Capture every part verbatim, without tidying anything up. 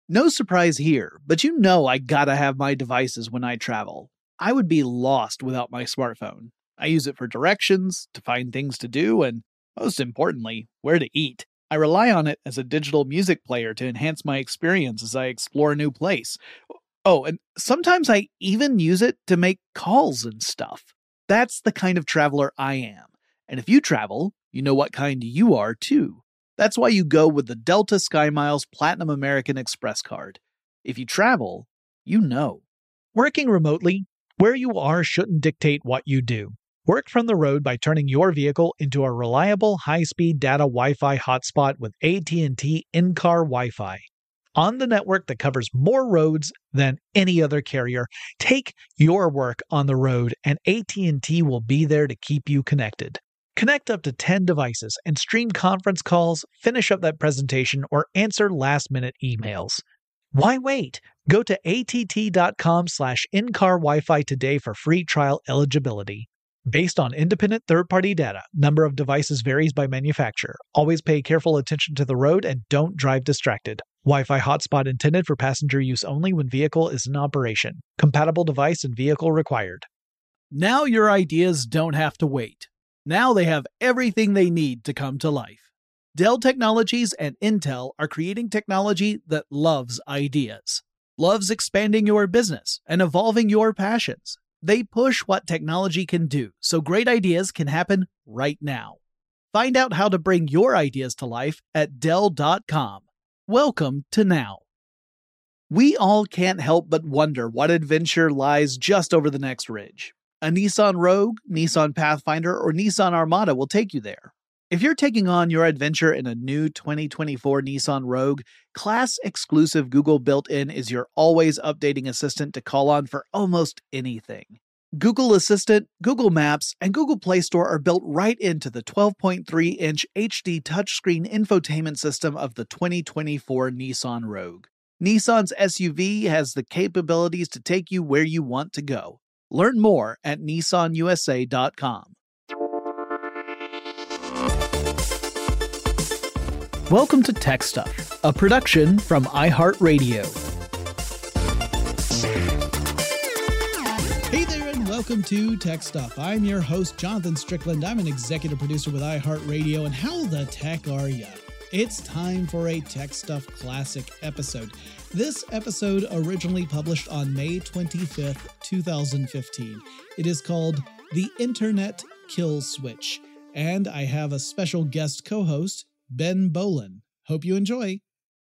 No surprise here, but you know I gotta have my devices when I travel. I would be lost without my smartphone. I use it for directions, to find things to do, and most importantly, where to eat. I rely on it as a digital music player to enhance my experience as I explore a new place. Oh, and sometimes I even use it to make calls and stuff. That's the kind of traveler I am. And if you travel, you know what kind you are too. That's why you go with the Delta SkyMiles Platinum American Express card. If you travel, you know. Working remotely, where you are shouldn't dictate what you do. Work from the road by turning your vehicle into a reliable high-speed data Wi-Fi hotspot with A T and T in-car Wi-Fi. On the network that covers more roads than any other carrier, take your work on the road and A T and T will be there to keep you connected. Connect up to ten devices and stream conference calls, finish up that presentation, or answer last-minute emails. Why wait? Go to att.com slash in-car Wi-Fi today for free trial eligibility. Based on independent third-party data, number of devices varies by manufacturer. Always pay careful attention to the road and don't drive distracted. Wi-Fi hotspot intended for passenger use only when vehicle is in operation. Compatible device and vehicle required. Now your ideas don't have to wait. Now they have everything they need to come to life. Dell Technologies and Intel are creating technology that loves ideas, loves expanding your business and evolving your passions. They push what technology can do, so great ideas can happen right now. Find out how to bring your ideas to life at Dell dot com. Welcome to Now. We all can't help but wonder what adventure lies just over the next ridge. A Nissan Rogue, Nissan Pathfinder, or Nissan Armada will take you there. If you're taking on your adventure in a new twenty twenty-four Nissan Rogue, class-exclusive Google built-in is your always updating assistant to call on for almost anything. Google Assistant, Google Maps, and Google Play Store are built right into the twelve point three inch H D touchscreen infotainment system of the twenty twenty-four Nissan Rogue. Nissan's S U V has the capabilities to take you where you want to go. Learn more at Nissan U S A dot com. Welcome to Tech Stuff, a production from iHeartRadio. Hey there and welcome to Tech Stuff. I'm your host, Jonathan Strickland. I'm an executive producer with iHeartRadio, and how the tech are ya? It's time for a Tech Stuff Classic episode. This episode originally published on May twenty-fifth, twenty fifteen. It is called The Internet Kill Switch, and I have a special guest co-host, Ben Bowlin. Hope you enjoy.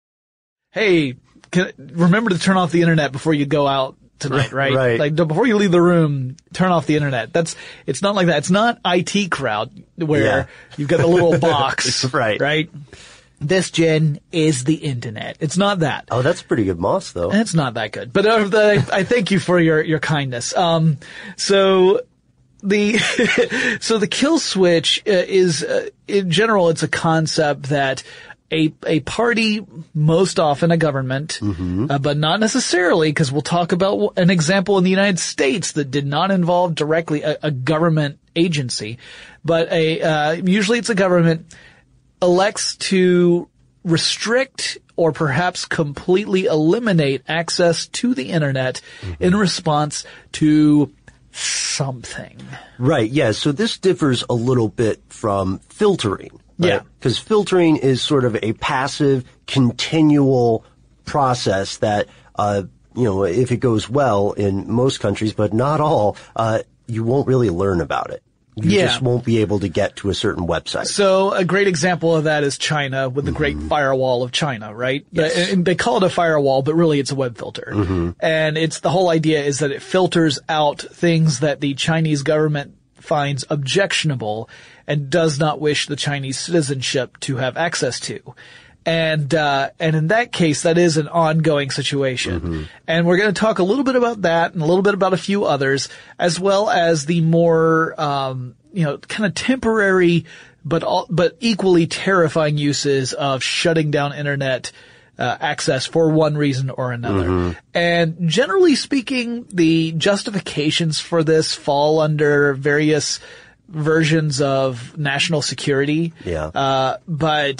Hey, can, remember to turn off the internet before you go out tonight, right? Right. Like before you leave the room, turn off the internet. That's it's not like that. It's not I T crowd where yeah. you've got the little box, right? Right. This gen is the internet. It's not that. Oh, that's pretty good moss, though. It's not that good. But uh, the, I thank you for your your kindness. Um, so. The so the kill switch uh, is uh, in general it's a concept that a a party, most often a government, mm-hmm. uh, but not necessarily, because we'll talk about an example in the United States that did not involve directly a, a government agency, but a uh, usually it's a government elects to restrict or perhaps completely eliminate access to the internet mm-hmm. in response to something. Right, yeah. So this differs a little bit from filtering. Right? Yeah. Because filtering is sort of a passive, continual process that, uh, you know, if it goes well in most countries, but not all, uh, you won't really learn about it. You yeah. just won't be able to get to a certain website. So a great example of that is China with the mm-hmm. Great Firewall of China, right? Yes. And they call it a firewall, but really it's a web filter. Mm-hmm. And it's the whole idea is that it filters out things that the Chinese government finds objectionable and does not wish the Chinese citizenship to have access to. And, uh, and in that case, that is an ongoing situation. Mm-hmm. And we're going to talk a little bit about that and a little bit about a few others, as well as the more, um, you know, kind of temporary, but all, but equally terrifying uses of shutting down internet, uh, access for one reason or another. Mm-hmm. And generally speaking, the justifications for this fall under various versions of national security. Yeah. Uh, but,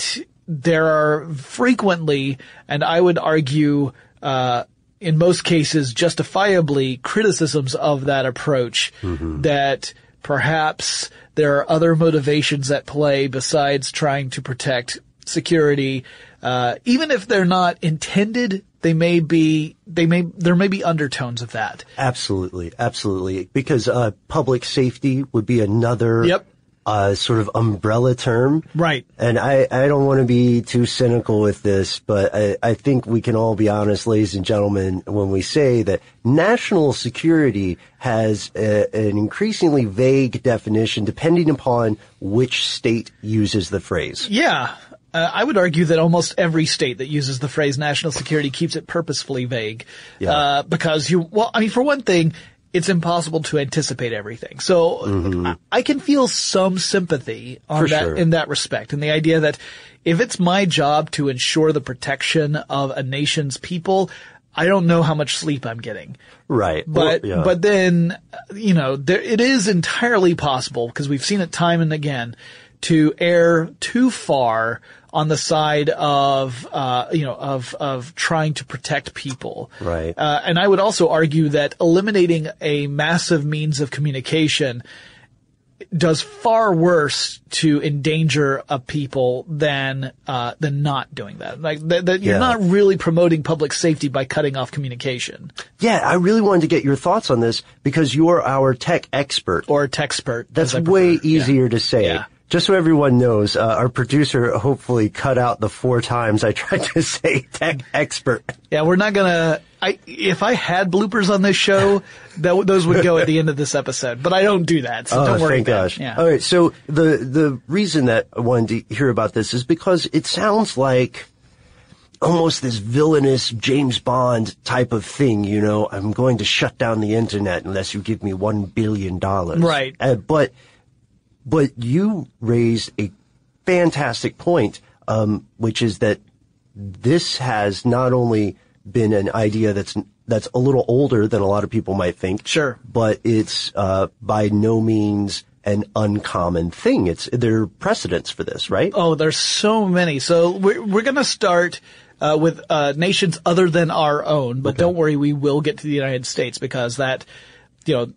there are frequently, and I would argue, uh, in most cases, justifiably criticisms of that approach, mm-hmm. that perhaps there are other motivations at play besides trying to protect security. Uh, even if they're not intended, they may be, they may, there may be undertones of that. Absolutely. Absolutely. Because, uh, public safety would be another. Yep. Uh, sort of umbrella term. Right. And I, I don't want to be too cynical with this, but I, I think we can all be honest, ladies and gentlemen, when we say that national security has a, an increasingly vague definition depending upon which state uses the phrase. Yeah. Uh, I would argue that almost every state that uses the phrase national security keeps it purposefully vague. Yeah. Uh, because you, well, I mean, for one thing, it's impossible to anticipate everything. So mm-hmm. I, I can feel some sympathy on For that, sure. in that respect. And the idea that if it's my job to ensure the protection of a nation's people, I don't know how much sleep I'm getting. Right. But, well, yeah. but then, you know, there, it is entirely possible, because we've seen it time and again, to err too far on the side of, uh, you know, of, of trying to protect people. Right. Uh, and I would also argue that eliminating a massive means of communication does far worse to endanger a people than, uh, than not doing that. Like, that, that you're Yeah. not really promoting public safety by cutting off communication. Yeah, I really wanted to get your thoughts on this because you're our tech expert. Or techspert. That's as I way prefer. easier Yeah. to say. Yeah. Just so everyone knows, uh, our producer hopefully cut out the four times I tried to say tech expert. Yeah, we're not gonna, I, if I had bloopers on this show, that, those would go at the end of this episode, but I don't do that, so oh, don't worry thank about gosh. it. Yeah. All right, so the, the reason that I wanted to hear about this is because it sounds like almost this villainous James Bond type of thing, you know, I'm going to shut down the internet unless you give me one billion dollars. Right. Uh, but, But you raised a fantastic point, um, which is that this has not only been an idea that's that's a little older than a lot of people might think. Sure. But it's uh, by no means an uncommon thing. It's there are precedents for this, right? Oh, there's so many. So we're we're gonna start uh, with uh, nations other than our own, but okay. Don't worry, we will get to the United States because that, you know.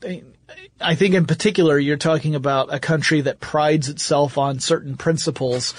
I think in particular you're talking about a country that prides itself on certain principles,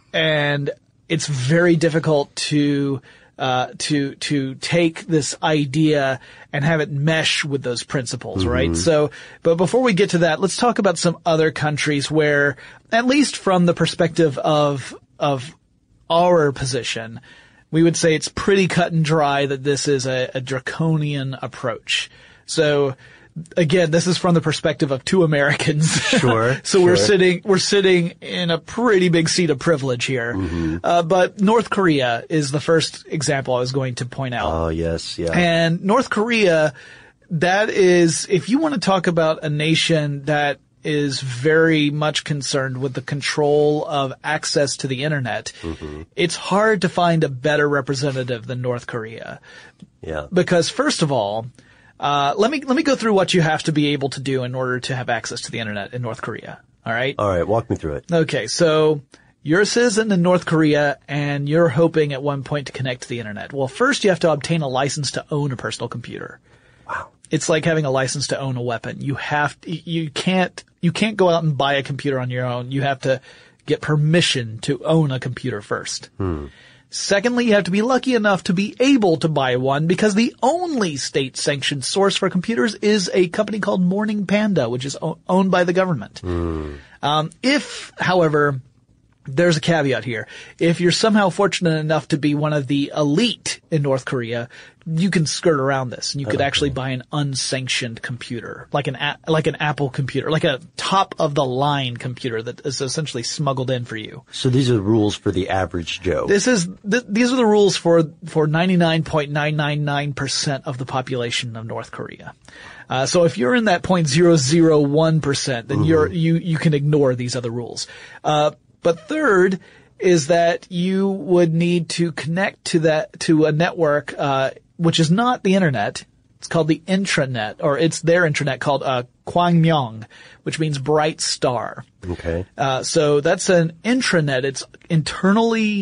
and it's very difficult to uh to to take this idea and have it mesh with those principles, mm-hmm. right? So, but before we get to that, let's talk about some other countries where, at least from the perspective of of our position, we would say it's pretty cut and dry that this is a, a draconian approach. So, again, this is from the perspective of two Americans. Sure. so sure. we're sitting, we're sitting in a pretty big seat of privilege here. Mm-hmm. Uh, but North Korea is the first example I was going to point out. Oh, yes, yeah. And North Korea, that is, if you want to talk about a nation that is very much concerned with the control of access to the internet, mm-hmm. it's hard to find a better representative than North Korea. Yeah. Because first of all, Uh, let me, let me go through what you have to be able to do in order to have access to the internet in North Korea. All right? All right. Walk me through it. Okay. So you're a citizen in North Korea and you're hoping at one point to connect to the internet. Well, first you have to obtain a license to own a personal computer. Wow. It's like having a license to own a weapon. You have, you can't, you can't go out and buy a computer on your own. You have to get permission to own a computer first. Hmm. Secondly, you have to be lucky enough to be able to buy one because the only state-sanctioned source for computers is a company called Morning Panda, which is o- owned by the government. Mm. Um, if, however, there's a caveat here. If you're somehow fortunate enough to be one of the elite in North Korea, you can skirt around this and you could okay. actually buy an unsanctioned computer, like an a- like an Apple computer, like a top of the line computer that is essentially smuggled in for you. So these are the rules for the average Joe. This is th- these are the rules for for ninety-nine point nine nine nine percent of the population of North Korea. Uh, so if you're in that zero point zero zero one percent, then mm-hmm. you're you you can ignore these other rules. Uh, But third is that you would need to connect to that, to a network, uh, which is not the internet. It's called the intranet, or it's their intranet called, uh, Kwangmyong, which means bright star. Okay. Uh, so that's an intranet. It's internally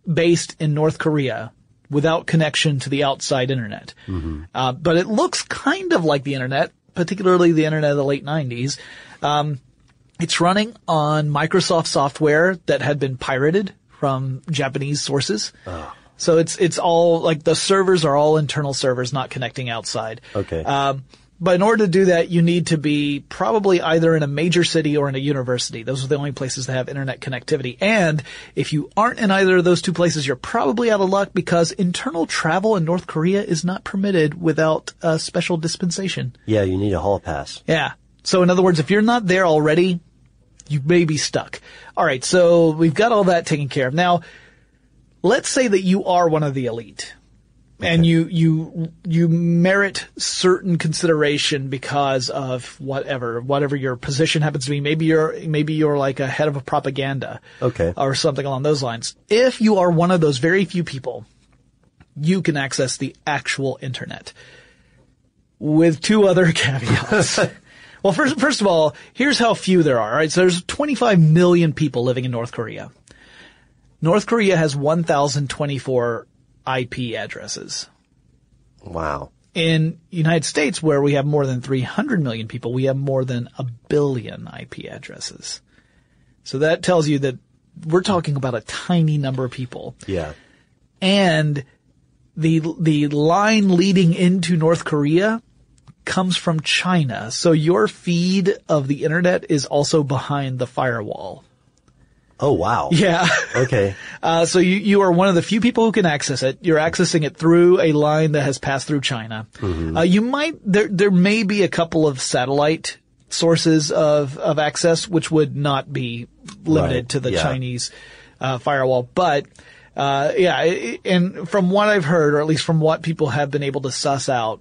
based in North Korea without connection to the outside internet. Mm-hmm. Uh, but it looks kind of like the internet, particularly the internet of the late nineties. Um, it's running on Microsoft software that had been pirated from Japanese sources. Oh. So it's, it's all, like, the servers are all internal servers, not connecting outside. Okay. Um, but in order to do that, you need to be probably either in a major city or in a university. Those are the only places that have internet connectivity. And if you aren't in either of those two places, you're probably out of luck because internal travel in North Korea is not permitted without a special dispensation. Yeah, you need a hall pass. Yeah. So in other words, if you're not there already, you may be stuck. All right. So we've got all that taken care of. Now, let's say that you are one of the elite. Okay. And you, you, you merit certain consideration because of whatever, whatever your position happens to be. Maybe you're, maybe you're like a head of a propaganda. Okay. Or something along those lines. If you are one of those very few people, you can access the actual internet. With two other caveats. Well, first, first of all, here's how few there are, right? So there's twenty-five million people living in North Korea. North Korea has one thousand twenty-four I P addresses. Wow. In the United States, where we have more than three hundred million people, we have more than a billion I P addresses. So that tells you that we're talking about a tiny number of people. Yeah. And the, the line leading into North Korea comes from China. So your feed of the internet is also behind the firewall. Oh, wow. Yeah. Okay. Uh, so you, you are one of the few people who can access it. You're accessing it through a line that has passed through China. Mm-hmm. Uh, you might, there, there may be a couple of satellite sources of, of access, which would not be limited right. to the yeah. Chinese, uh, firewall. But, uh, yeah, it, and from what I've heard, or at least from what people have been able to suss out,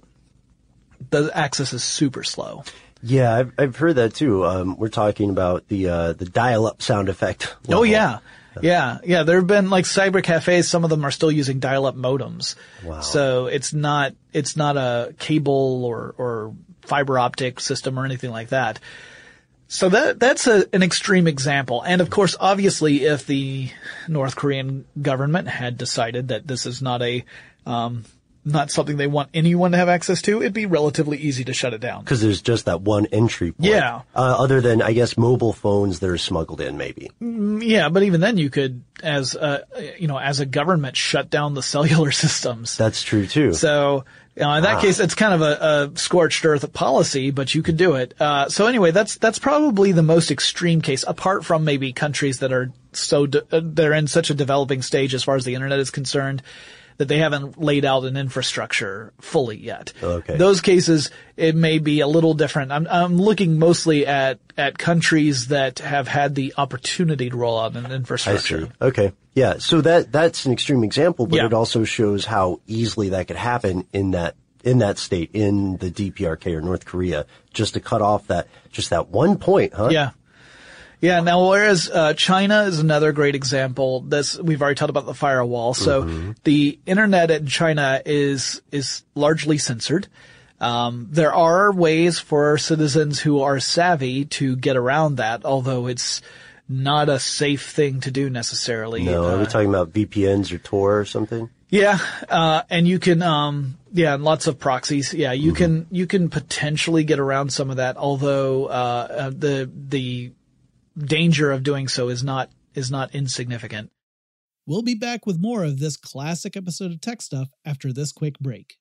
the access is super slow. Yeah, I've, I've heard that too. Um, we're talking about the, uh, the dial-up sound effect level. Oh, yeah. Yeah. Yeah. There have been like cyber cafes. Some of them are still using dial-up modems. Wow. So it's not, it's not a cable or, or fiber optic system or anything like that. So that, that's a, an extreme example. And of course, obviously, if the North Korean government had decided that this is not a, um, not something they want anyone to have access to, it'd be relatively easy to shut it down. Because there's just that one entry point. Yeah. Uh, other than, I guess, mobile phones that are smuggled in, maybe. Yeah, but even then you could, as a, you know, as a government, shut down the cellular systems. That's true, too. So, you know, in that ah. case, it's kind of a, a scorched earth policy, but you could do it. Uh, so anyway, that's, that's probably the most extreme case, apart from maybe countries that are so, de- they're in such a developing stage as far as the internet is concerned, that they haven't laid out an infrastructure fully yet. Okay. Those cases, it may be a little different. I'm, I'm looking mostly at, at countries that have had the opportunity to roll out an infrastructure. I see. Okay. Yeah. So that, that's an extreme example, but yeah. it also shows how easily that could happen in that, in that state, in the D P R K or North Korea, just to cut off that, just that one point, huh? Yeah. Yeah. Now, whereas uh, China is another great example. This we've already talked about the firewall. So mm-hmm. the internet in China is is largely censored. Um, there are ways for citizens who are savvy to get around that, although it's not a safe thing to do necessarily. No, uh, are we talking about V P Ns or Tor or something? Yeah, uh, and you can, um, yeah, and lots of proxies. Yeah, you mm-hmm. can you can potentially get around some of that, although uh, uh the the danger of doing so is not is not insignificant. We'll be back with more of this classic episode of Tech Stuff after this quick break.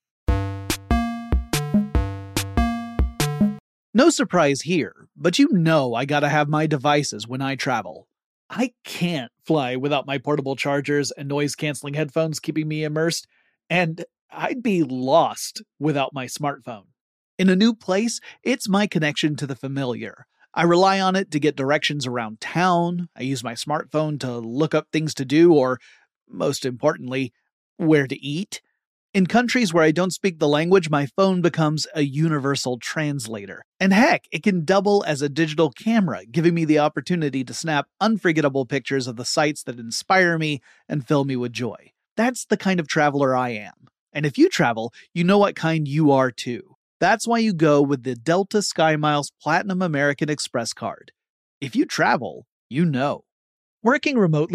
No surprise here, but you know I gotta have my devices when I travel. I can't fly without my portable chargers and noise-canceling headphones keeping me immersed, and I'd be lost without my smartphone. In a new place, it's my connection to the familiar. I rely on it to get directions around town. I use my smartphone to look up things to do or, most importantly, where to eat. In countries where I don't speak the language, my phone becomes a universal translator. And heck, it can double as a digital camera, giving me the opportunity to snap unforgettable pictures of the sights that inspire me and fill me with joy. That's the kind of traveler I am. And if you travel, you know what kind you are too. That's why you go with the Delta SkyMiles Platinum American Express card. If you travel, you know. Working remotely,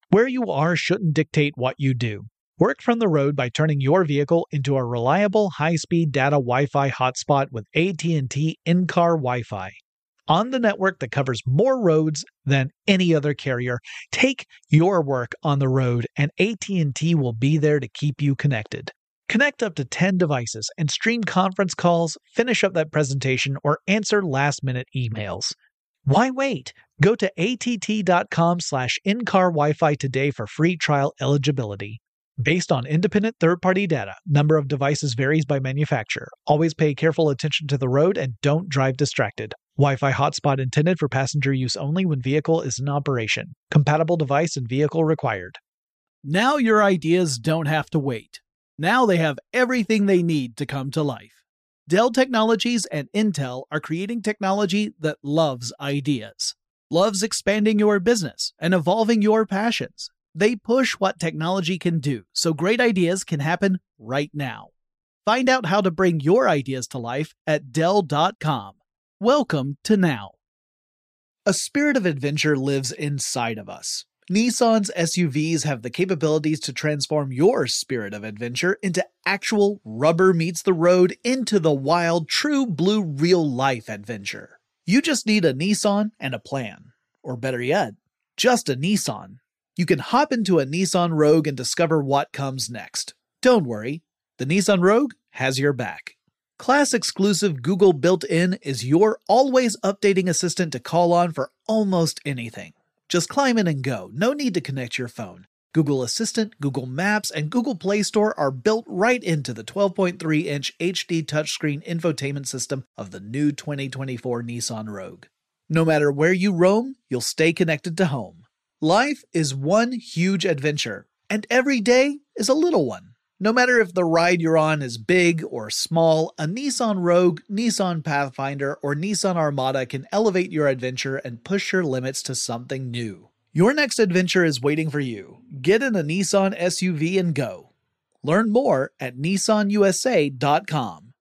Where you are shouldn't dictate what you do. Work from the road by turning your vehicle into a reliable high-speed data Wi-Fi hotspot with A T and T in-car Wi-Fi. On the network that covers more roads than any other carrier, take your work on the road and A T and T will be there to keep you connected. Connect up to ten devices and stream conference calls, finish up that presentation, or answer last-minute emails. Why wait? Go to att.com slash in-car Wi-Fi today for free trial eligibility. Based on independent third-party data, number of devices varies by manufacturer. Always pay careful attention to the road and don't drive distracted. Wi-Fi hotspot intended for passenger use only when vehicle is in operation. Compatible device and vehicle required. Now your ideas don't have to wait. Now they have everything they need to come to life. Dell Technologies and Intel are creating technology that loves ideas, loves expanding your business and evolving your passions. They push what technology can do so great ideas can happen right now. Find out how to bring your ideas to life at Dell dot com. Welcome to Now. A spirit of adventure lives inside of us. Nissan's S U Vs have the capabilities to transform your spirit of adventure into actual rubber meets the road into the wild, true blue real-life adventure. You just need a Nissan and a plan. Or better yet, just a Nissan. You can hop into a Nissan Rogue and discover what comes next. Don't worry, the Nissan Rogue has your back. Class-exclusive Google built-in is your always updating assistant to call on for almost anything. Just climb in and go, no need to connect your phone. Google Assistant, Google Maps, and Google Play Store are built right into the twelve point three inch H D touchscreen infotainment system of the new twenty twenty-four Nissan Rogue. No matter where you roam, you'll stay connected to home. Life is one huge adventure, and every day is a little one. No matter if the ride you're on is big or small, a Nissan Rogue, Nissan Pathfinder, or Nissan Armada can elevate your adventure and push your limits to something new. Your next adventure is waiting for you. Get in a Nissan S U V and go. Learn more at Nissan U S A dot com.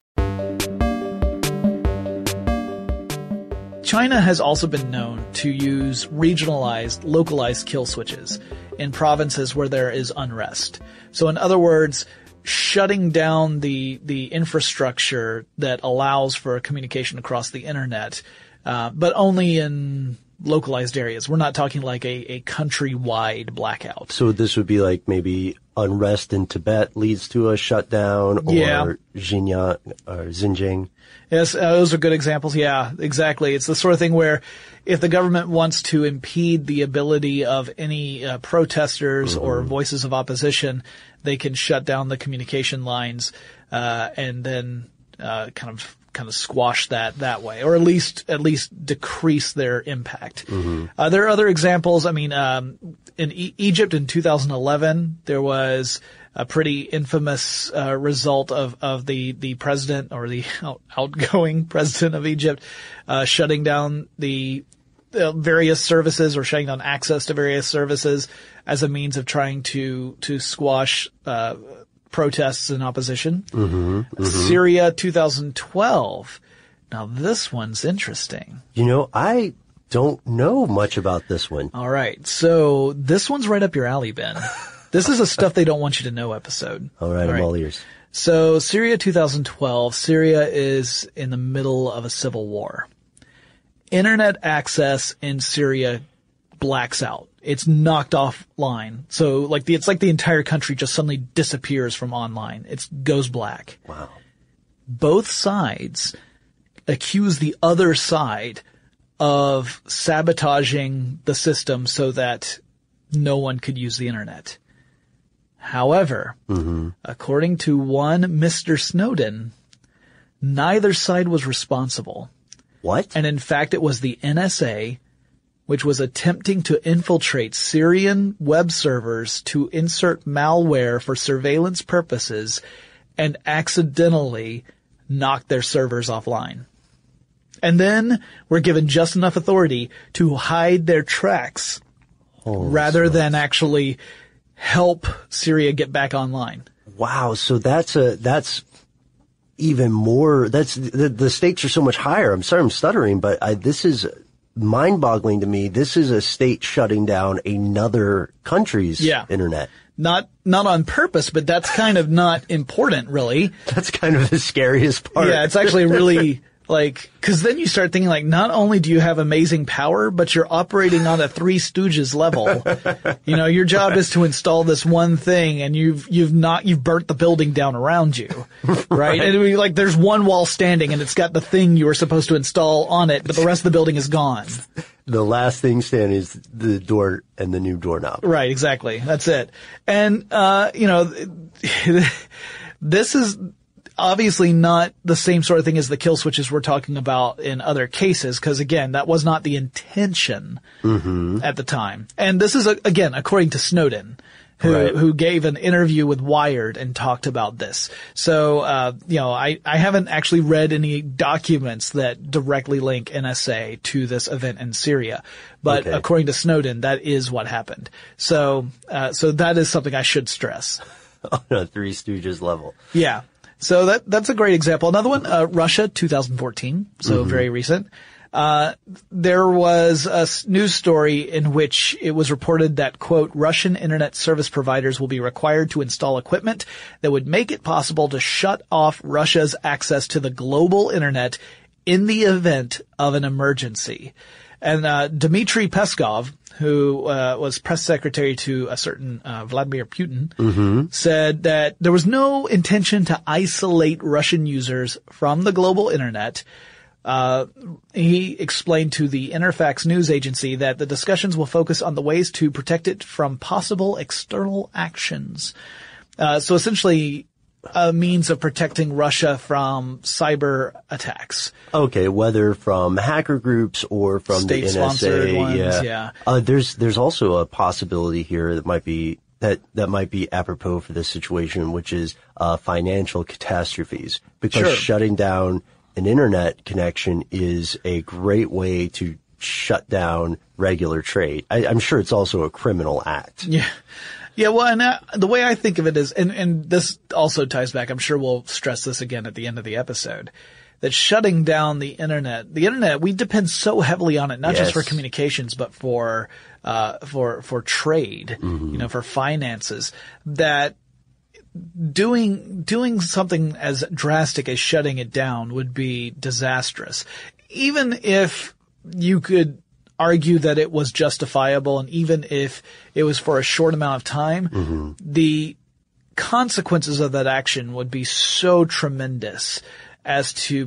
China has also been known to use regionalized, localized kill switches in provinces where there is unrest. So in other words, shutting down the the infrastructure that allows for communication across the internet, uh, but only in localized areas. We're not talking like a, a countrywide blackout. So this would be like maybe unrest in Tibet leads to a shutdown, or yeah. Xinjiang, or Xinjiang. Yes, uh, those are good examples. Yeah, exactly. It's the sort of thing where if the government wants to impede the ability of any uh, protesters mm-hmm. or voices of opposition, they can shut down the communication lines uh, and then uh, kind of kind of squash that that way, or at least at least decrease their impact. Mm-hmm. Uh, there are other examples. I mean, um, in e- Egypt in two thousand eleven, there was a pretty infamous uh, result of of the the president or the out- outgoing president of Egypt uh, shutting down the uh, various services or shutting down access to various services as a means of trying to to squash uh protests and opposition. Mm-hmm, mm-hmm. Syria two thousand twelve. Now this one's interesting. You know, I don't know much about this one. All right. So this one's right up your alley, Ben. This is a stuff they don't want you to know episode. All right, all right. I'm all ears. So Syria two thousand twelve. Syria is in the middle of a civil war. Internet access in Syria blacks out. It's knocked offline. So like the, it's like the entire country just suddenly disappears from online. It goes black. Wow. Both sides accuse the other side of sabotaging the system so that no one could use the internet. However, mm-hmm. according to one Mister Snowden, neither side was responsible. What? And in fact, it was the N S A which was attempting to infiltrate Syrian web servers to insert malware for surveillance purposes and accidentally knock their servers offline. And then were given just enough authority to hide their tracks Holy rather smokes. than actually help Syria get back online. Wow. So that's a, that's even more, that's, the, the stakes are so much higher. I'm sorry I'm stuttering, but I, this is mind-boggling to me. This is a state shutting down another country's Yeah. internet. Not not on purpose, but that's kind of not important, really. That's kind of the scariest part. Yeah, it's actually really like, because then you start thinking like, not only do you have amazing power, but you're operating on a Three Stooges level. You know, your job is to install this one thing, and you've you've not you've burnt the building down around you, right? right. And it'd be like there's one wall standing, and it's got the thing you were supposed to install on it, but the rest of the building is gone. The last thing standing is the door and the new doorknob. Right, exactly. That's it. And, uh, you know, this is obviously not the same sort of thing as the kill switches we're talking about in other cases, because again, that was not the intention mm-hmm. at the time. And this is, again, according to Snowden, who, right. who gave an interview with Wired and talked about this. So, uh, you know, I, I haven't actually read any documents that directly link N S A to this event in Syria. But okay. according to Snowden, that is what happened. So, uh, so that is something I should stress. On a Three Stooges level. Yeah. So that, that's a great example. Another one, uh, Russia, two thousand fourteen. So mm-hmm. very recent. Uh, there was a news story in which it was reported that, quote, Russian internet service providers will be required to install equipment that would make it possible to shut off Russia's access to the global internet in the event of an emergency. And, uh, Dmitry Peskov, who, uh, was press secretary to a certain, uh, Vladimir Putin, mm-hmm. said that there was no intention to isolate Russian users from the global internet. Uh, he explained to the Interfax news agency that the discussions will focus on the ways to protect it from possible external actions. Uh, so essentially a means of protecting Russia from cyber attacks. Okay, whether from hacker groups or from the N S A. State-sponsored ones, yeah. yeah. Uh, there's, there's also a possibility here that might be, that, that might be apropos for this situation, which is, uh, financial catastrophes. Because sure. shutting down an internet connection is a great way to shut down regular trade. I, I'm sure it's also a criminal act. Yeah. Yeah, well, and uh, the way I think of it is, and, and this also ties back, I'm sure we'll stress this again at the end of the episode, that shutting down the internet, the internet, we depend so heavily on it, not yes. just for communications, but for, uh, for, for trade, mm-hmm. you know, for finances, that doing, doing something as drastic as shutting it down would be disastrous. Even if you could argue that it was justifiable, and even if it was for a short amount of time, mm-hmm. the consequences of that action would be so tremendous as to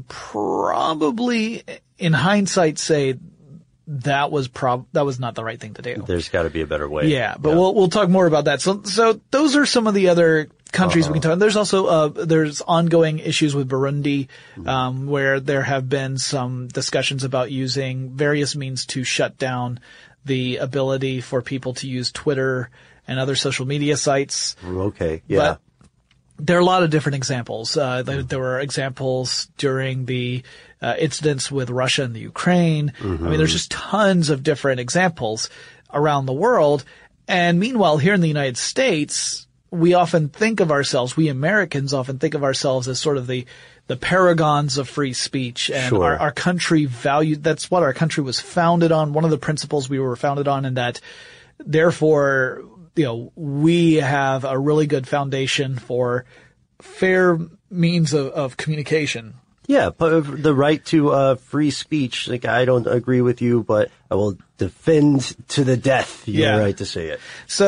probably, in hindsight, say that was prob that was not the right thing to do. There's got to be a better way. Yeah, but yeah. we'll we'll talk more about that. So so those are some of the other countries uh-huh. we can talk about. There's also uh there's ongoing issues with Burundi, um where there have been some discussions about using various means to shut down the ability for people to use Twitter and other social media sites. Okay, yeah. But there are a lot of different examples. Uh, there, there were examples during the uh, incidents with Russia and the Ukraine. Mm-hmm. I mean, there's just tons of different examples around the world. And meanwhile, here in the United States, we often think of ourselves, we Americans often think of ourselves as sort of the, the paragons of free speech. And sure. our, our country valued, that's what our country was founded on. One of the principles we were founded on, and that therefore, you know, we have a really good foundation for fair means of, of communication. Yeah, but the right to uh, free speech, like I don't agree with you, but I will defend to the death your yeah. right to say it.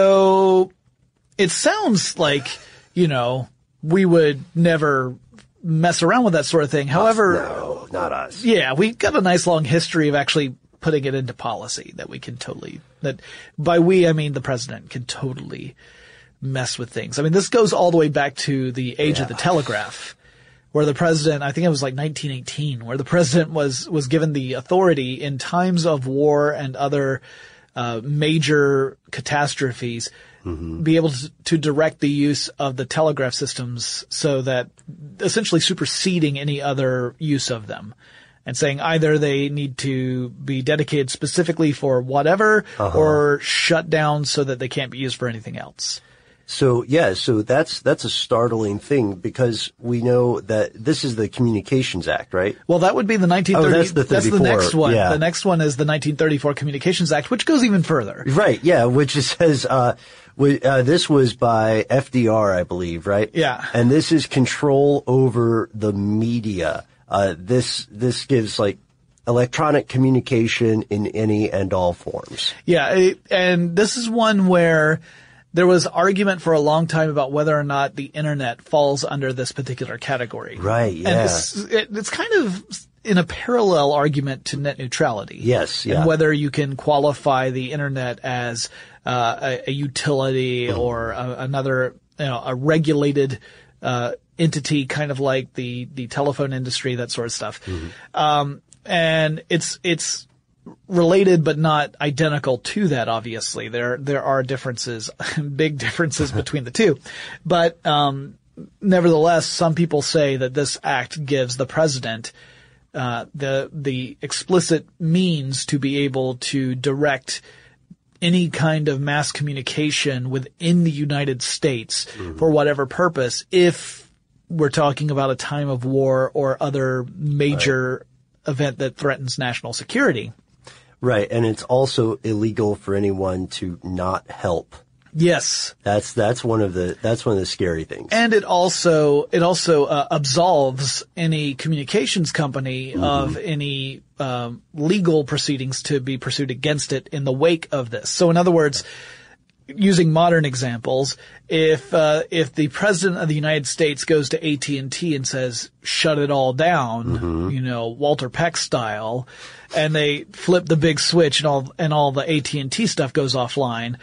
So it sounds like, you know, we would never mess around with that sort of thing. However, us, no, not us. Yeah, we've got a nice long history of actually putting it into policy that we can totally, that by we, I mean the president can totally mess with things. I mean, this goes all the way back to the age yeah. of the telegraph, where the president, I think it was like nineteen eighteen, where the president was, was given the authority in times of war and other, uh, major catastrophes, mm-hmm. be able to, to direct the use of the telegraph systems so that essentially superseding any other use of them. And saying either they need to be dedicated specifically for whatever, uh-huh. or shut down so that they can't be used for anything else. So yeah, so that's that's a startling thing because we know that this is the Communications Act, right? Well, that would be the nineteen thirty. Oh, that's the That's the thirty-four. next one. Yeah. The next one is the nineteen thirty-four Communications Act, which goes even further. Right. Yeah. Which it says uh, we, uh this was by F D R, I believe, right? Yeah. And this is control over the media. Uh, this this gives like electronic communication in any and all forms. Yeah, it, and this is one where there was argument for a long time about whether or not the internet falls under this particular category. Right, yeah. And it's, it, it's kind of in a parallel argument to net neutrality. Yes, yeah. And whether you can qualify the internet as uh, a, a utility mm-hmm. or a, another, you know, a regulated uh, entity, kind of like the, the telephone industry, that sort of stuff. Mm-hmm. Um, and it's, it's, related but not identical to that, obviously. There there are differences, big differences between the two. But um nevertheless, some people say that this act gives the president uh the the explicit means to be able to direct any kind of mass communication within the United States mm-hmm. for whatever purpose, if we're talking about a time of war or other major right. event that threatens national security. Right, and it's also illegal for anyone to not help. Yes, that's that's one of the that's one of the scary things. And it also it also uh, absolves any communications company mm-hmm. of any um, legal proceedings to be pursued against it in the wake of this. So, in other words, using modern examples, if uh, if the president of the United States goes to A T and T and says, shut it all down, mm-hmm. you know, Walter Peck style, and they flip the big switch and all and all the A T and T stuff goes offline,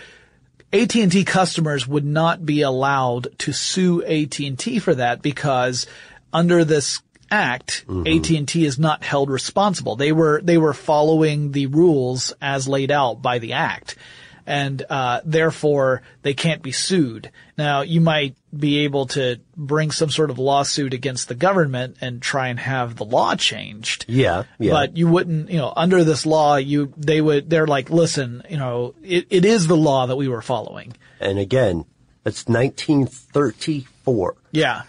A T and T customers would not be allowed to sue A T and T for that, because under this act, mm-hmm. A T and T is not held responsible. They were they were following the rules as laid out by the act. And, uh, therefore they can't be sued. Now, you might be able to bring some sort of lawsuit against the government and try and have the law changed. Yeah, yeah. But you wouldn't, you know, under this law, you, they would, they're like, listen, you know, it, it is the law that we were following. And again, that's nineteen thirty-four. Yeah.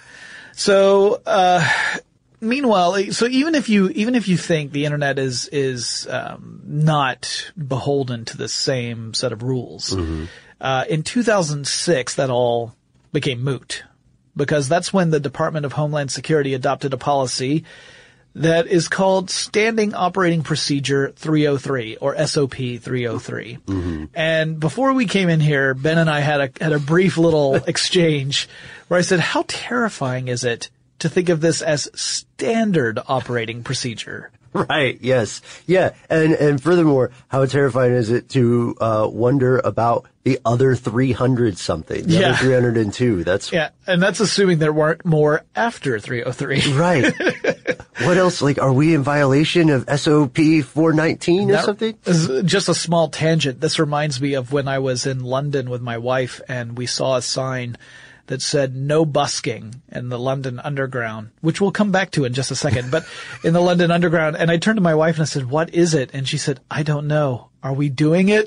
So, uh, meanwhile, so even if you, even if you think the internet is, is, um, not beholden to the same set of rules, mm-hmm. uh, in two thousand six, that all became moot, because that's when the Department of Homeland Security adopted a policy that is called Standing Operating Procedure three oh three, or S O P three oh three. Mm-hmm. And before we came in here, Ben and I had a, had a brief little exchange where I said, how terrifying is it to think of this as standard operating procedure? Right. Yes. Yeah. And, and furthermore, how terrifying is it to, uh, wonder about the other three hundred something, the yeah. other three hundred two. That's, yeah. And that's assuming there weren't more after three oh three. Right. What else? Like, are we in violation of S O P four nineteen or that, something? Just a small tangent. This reminds me of when I was in London with my wife and we saw a sign that said no busking in the London Underground, which we'll come back to in just a second, but in the London Underground. And I turned to my wife and I said, what is it? And she said, I don't know. Are we doing it?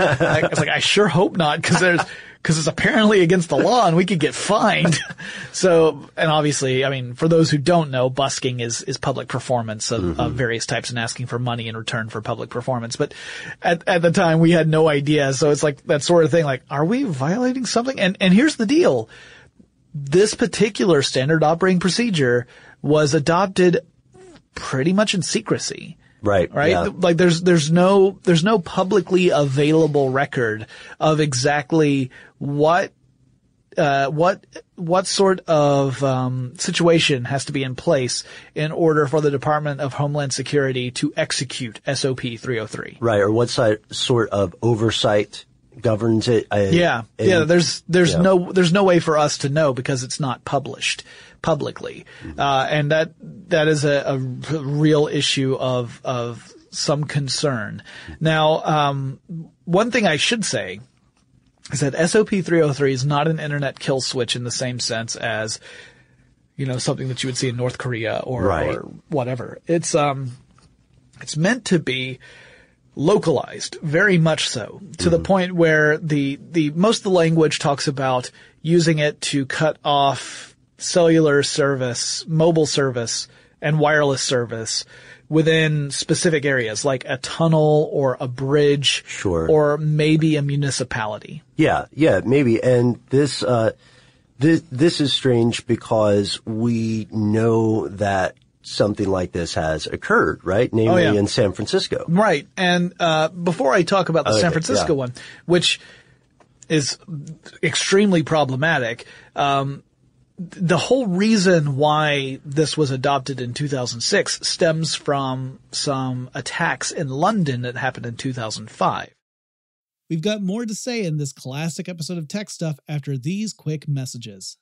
I was like, I sure hope not, because there's, because it's apparently against the law and we could get fined. So, and obviously, I mean, for those who don't know, busking is, is public performance of, mm-hmm. of various types and asking for money in return for public performance. But at, at the time we had no idea. So it's like that sort of thing, like, are we violating something? And, and here's the deal. This particular standard operating procedure was adopted pretty much in secrecy. Right. Right. Yeah. Like there's, there's no, there's no publicly available record of exactly what, uh, what, what sort of, um, situation has to be in place in order for the Department of Homeland Security to execute S O P three oh three. Right. Or what side, sort of oversight governs it. I, yeah. and, yeah. There's, there's yeah. no, there's no way for us to know because it's not published publicly. Mm-hmm. Uh, and that, that is a, a real issue of, of some concern. Mm-hmm. Now, um, one thing I should say is that S O P three oh three is not an internet kill switch in the same sense as, you know, something that you would see in North Korea or, right. or whatever. It's, um, it's meant to be localized, very much so, to mm-hmm. the point where the, the, most of the language talks about using it to cut off cellular service, mobile service, and wireless service within specific areas, like a tunnel or a bridge, sure, or maybe a municipality. Yeah, yeah, maybe. And this, uh, this, this is strange because we know that something like this has occurred, right? Namely oh, yeah. in San Francisco. Right. And, uh, before I talk about the okay, San Francisco yeah. one, which is extremely problematic, um, the whole reason why this was adopted in two thousand six stems from some attacks in London that happened in two thousand five. We've got more to say in this classic episode of Tech Stuff after these quick messages.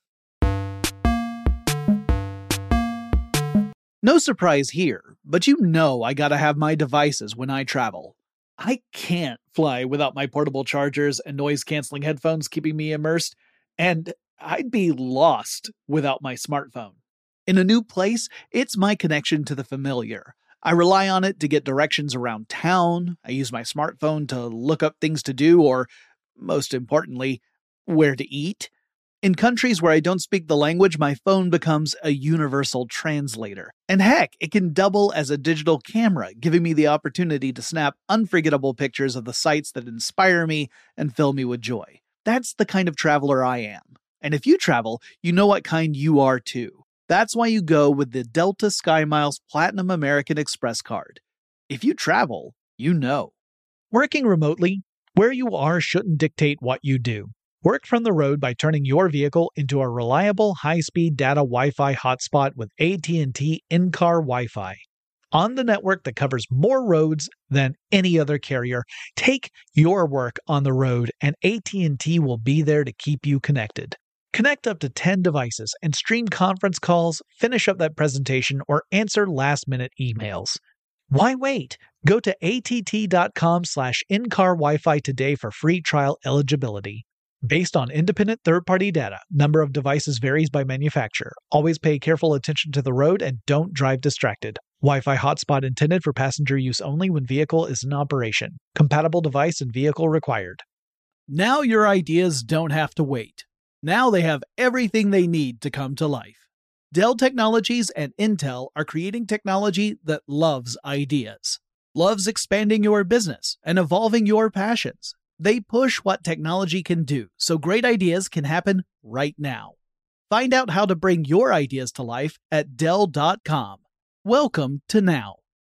No surprise here, but you know I gotta have my devices when I travel. I can't fly without my portable chargers and noise-canceling headphones keeping me immersed, and I'd be lost without my smartphone. In a new place, it's my connection to the familiar. I rely on it to get directions around town. I use my smartphone to look up things to do or, most importantly, where to eat. In countries where I don't speak the language, my phone becomes a universal translator. And heck, it can double as a digital camera, giving me the opportunity to snap unforgettable pictures of the sights that inspire me and fill me with joy. That's the kind of traveler I am. And if you travel, you know what kind you are too. That's why you go with the Delta SkyMiles Platinum American Express card. If you travel, you know. Working remotely, where you are shouldn't dictate what you do. Work from the road by turning your vehicle into a reliable high-speed data Wi-Fi hotspot with A T and T in-car Wi-Fi. On the network that covers more roads than any other carrier, take your work on the road and A T and T will be there to keep you connected. Connect up to ten devices and stream conference calls, finish up that presentation, or answer last-minute emails. Why wait? Go to att.com slash in-car Wi-Fi today for free trial eligibility. Based on independent third-party data, number of devices varies by manufacturer. Always pay careful attention to the road and don't drive distracted. Wi-Fi hotspot intended for passenger use only when vehicle is in operation. Compatible device and vehicle required. Now your ideas don't have to wait. Now they have everything they need to come to life. Dell Technologies and Intel are creating technology that loves ideas, loves expanding your business and evolving your passions. They push what technology can do, so great ideas can happen right now. Find out how to bring your ideas to life at Dell dot com. Welcome to now.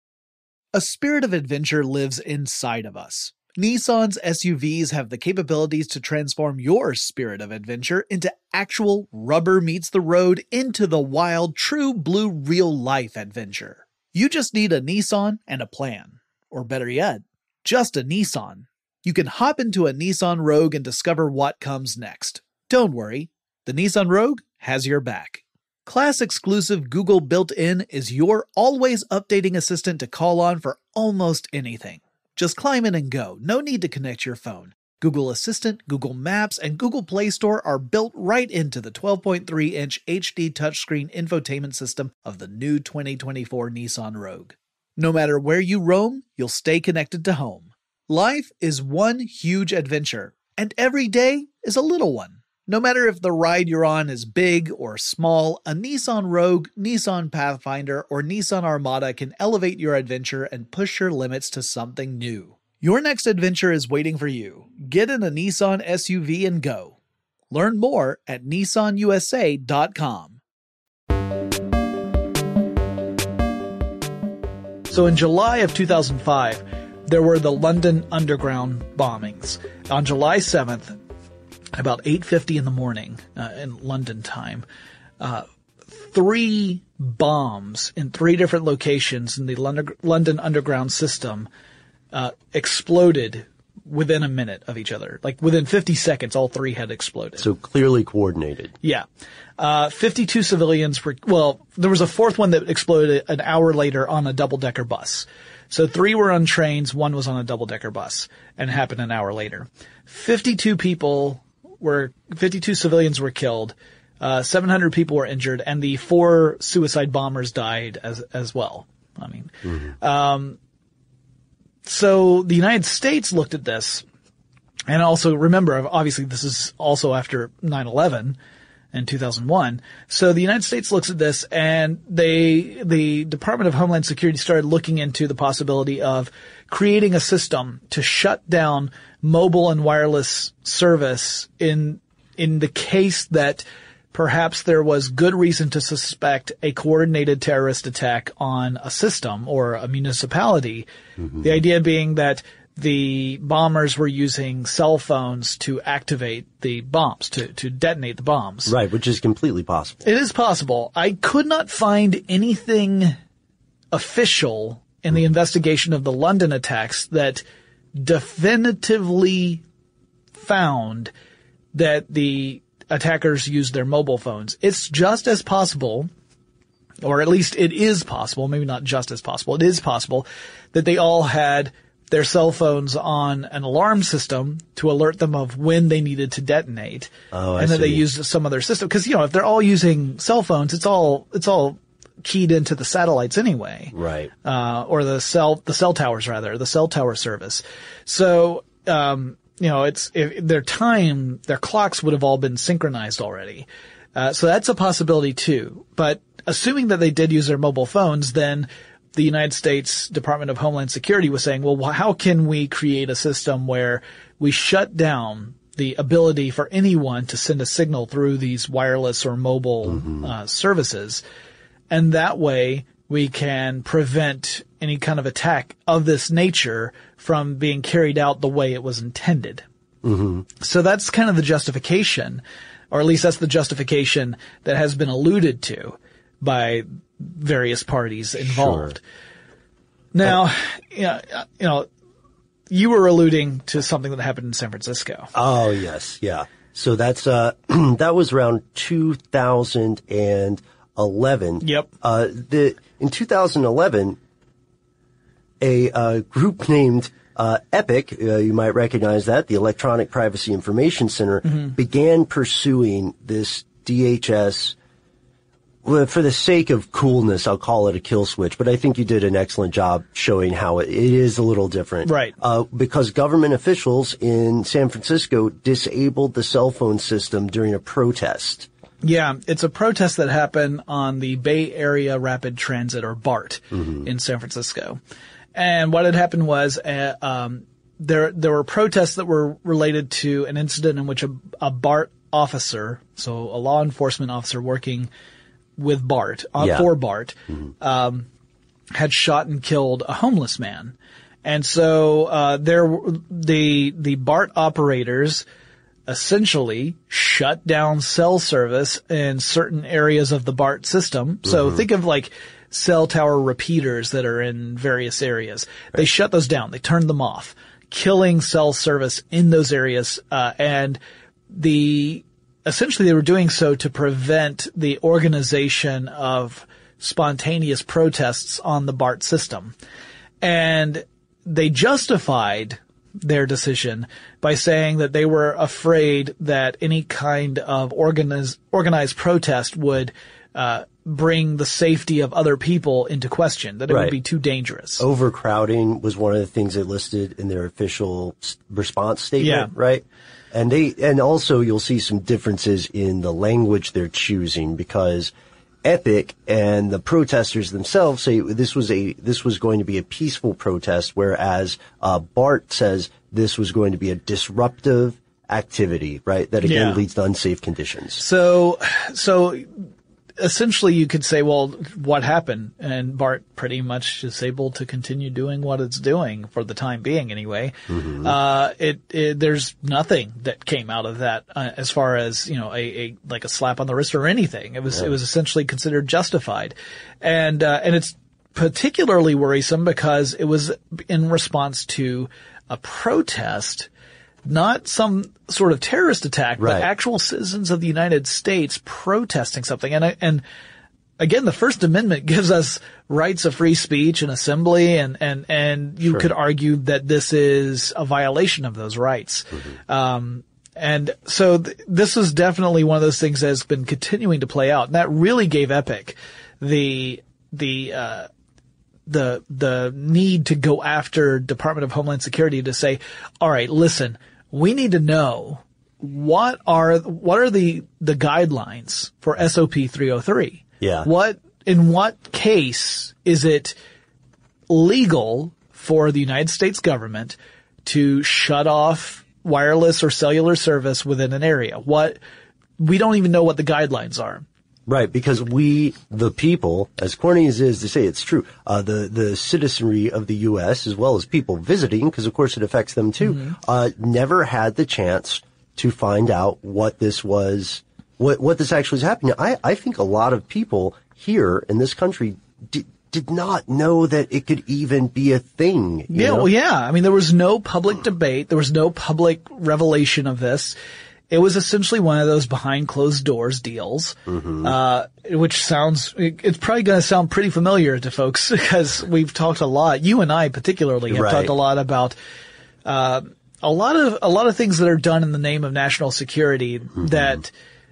A spirit of adventure lives inside of us. Nissan's S U Vs have the capabilities to transform your spirit of adventure into actual rubber meets the road into the wild, true blue real-life adventure. You just need a Nissan and a plan. Or better yet, just a Nissan. You can hop into a Nissan Rogue and discover what comes next. Don't worry, the Nissan Rogue has your back. Class-exclusive Google built-in is your always updating assistant to call on for almost anything. Just climb in and go, no need to connect your phone. Google Assistant, Google Maps, and Google Play Store are built right into the twelve point three inch H D touchscreen infotainment system of the new twenty twenty-four Nissan Rogue. No matter where you roam, you'll stay connected to home. Life is one huge adventure, and every day is a little one. No matter if the ride you're on is big or small, a Nissan Rogue, Nissan Pathfinder, or Nissan Armada can elevate your adventure and push your limits to something new. Your next adventure is waiting for you. Get in a Nissan S U V and go. Learn more at Nissan U S A dot com. So in July of two thousand five, there were the London Underground bombings. On July seventh, about eight fifty in the morning uh, in London time, uh, three bombs in three different locations in the London, London Underground system uh, exploded within a minute of each other. Like within fifty seconds, all three had exploded. So clearly coordinated. Yeah. Uh, fifty-two civilians were, well, there was a fourth one that exploded an hour later on a double-decker bus. So three were on trains, one was on a double-decker bus, and it happened an hour later. fifty-two people were, fifty-two civilians were killed, uh, seven hundred people were injured, and the four suicide bombers died as, as well. I mean, mm-hmm. um, so the United States looked at this, and also remember, obviously this is also after nine eleven in two thousand one. So the United States looks at this, and they, the Department of Homeland Security started looking into the possibility of creating a system to shut down mobile and wireless service in, in the case that perhaps there was good reason to suspect a coordinated terrorist attack on a system or a municipality. Mm-hmm. The idea being that the bombers were using cell phones to activate the bombs, to, to detonate the bombs. Right, which is completely possible. It is possible. I could not find anything official in the investigation of the London attacks that definitively found that the attackers used their mobile phones. It's just as possible, or at least it is possible, maybe not just as possible, it is possible that they all had their cell phones on an alarm system to alert them of when they needed to detonate. Oh, I and then see. they used some other system. Cause, you know, if they're all using cell phones, it's all, it's all keyed into the satellites anyway. Right. Uh, or the cell, the cell towers rather, the cell tower service. So, um, you know, it's, if their time, their clocks would have all been synchronized already. Uh, so that's a possibility too. But assuming that they did use their mobile phones, then the United States Department of Homeland Security was saying, well, how can we create a system where we shut down the ability for anyone to send a signal through these wireless or mobile mm-hmm. uh, services? And that way we can prevent any kind of attack of this nature from being carried out the way it was intended. Mm-hmm. So that's kind of the justification, or at least that's the justification that has been alluded to by various parties involved. Sure. Now, uh, you know, you know, you were alluding to something that happened in San Francisco. Oh, yes. Yeah. So that's, uh, that was around two thousand eleven. Yep. Uh, the, in two thousand eleven, a, uh, group named, uh, Epic, uh, you might recognize that, the Electronic Privacy Information Center, mm-hmm. began pursuing this D H S. Well, for the sake of coolness, I'll call it a kill switch, but I think you did an excellent job showing how it, it is a little different. Right. Uh, because government officials in San Francisco disabled the cell phone system during a protest. Yeah, it's a protest that happened on the Bay Area Rapid Transit, or BART, mm-hmm. in San Francisco. And what had happened was, uh, um, there, there were protests that were related to an incident in which a, a BART officer, so a law enforcement officer working with BART, uh, yeah. for BART, mm-hmm. um, had shot and killed a homeless man. And so, uh, there, the, the BART operators essentially shut down cell service in certain areas of the BART system. So mm-hmm. think of like cell tower repeaters that are in various areas. Right. They shut those down. They turned them off, killing cell service in those areas. Uh, and the, essentially they were doing so to prevent the organization of spontaneous protests on the BART system. And they justified their decision by saying that they were afraid that any kind of organiz- organized protest would uh bring the safety of other people into question, that it right. would be too dangerous. Overcrowding was one of the things they listed in their official response statement, yeah. right? And they, and also you'll see some differences in the language they're choosing, because Epic and the protesters themselves say this was a, this was going to be a peaceful protest, whereas, uh, BART says this was going to be a disruptive activity, right? That again yeah. leads to unsafe conditions. So, so essentially you could say, well, what happened? And BART pretty much is able to continue doing what it's doing for the time being anyway. Mm-hmm. Uh, it, it, there's nothing that came out of that, uh, as far as, you know, a, a, like a slap on the wrist or anything. It was, yeah. it was essentially considered justified. And, uh, and it's particularly worrisome because it was in response to a protest, not some sort of terrorist attack, right. but actual citizens of the United States protesting something. And, and again, the First Amendment gives us rights of free speech and assembly, and, and, and you sure. could argue that this is a violation of those rights. Mm-hmm. Um, and so th- this is definitely one of those things that has been continuing to play out. And that really gave Epic the, the, uh, the the need to go after Department of Homeland Security to say, all right, listen, we need to know what are what are the the guidelines for S O P three oh three? Yeah. What in what case is it legal for the United States government to shut off wireless or cellular service within an area? What we don't even know what the guidelines are. Right, because we, the people, as corny as it is to say, it's true, uh, the, the citizenry of the U S, as well as people visiting, because of course it affects them too, mm-hmm. uh, never had the chance to find out what this was, what, what this actually was happening. I, I think a lot of people here in this country did, did not know that it could even be a thing. You yeah, know? well, yeah. I mean, there was no public debate. There was no public revelation of this. It was essentially one of those behind closed doors deals, mm-hmm. uh, which sounds, it, it's probably going to sound pretty familiar to folks because we've talked a lot, you and I particularly have right. talked a lot about, uh, a lot of, a lot of things that are done in the name of national security mm-hmm. that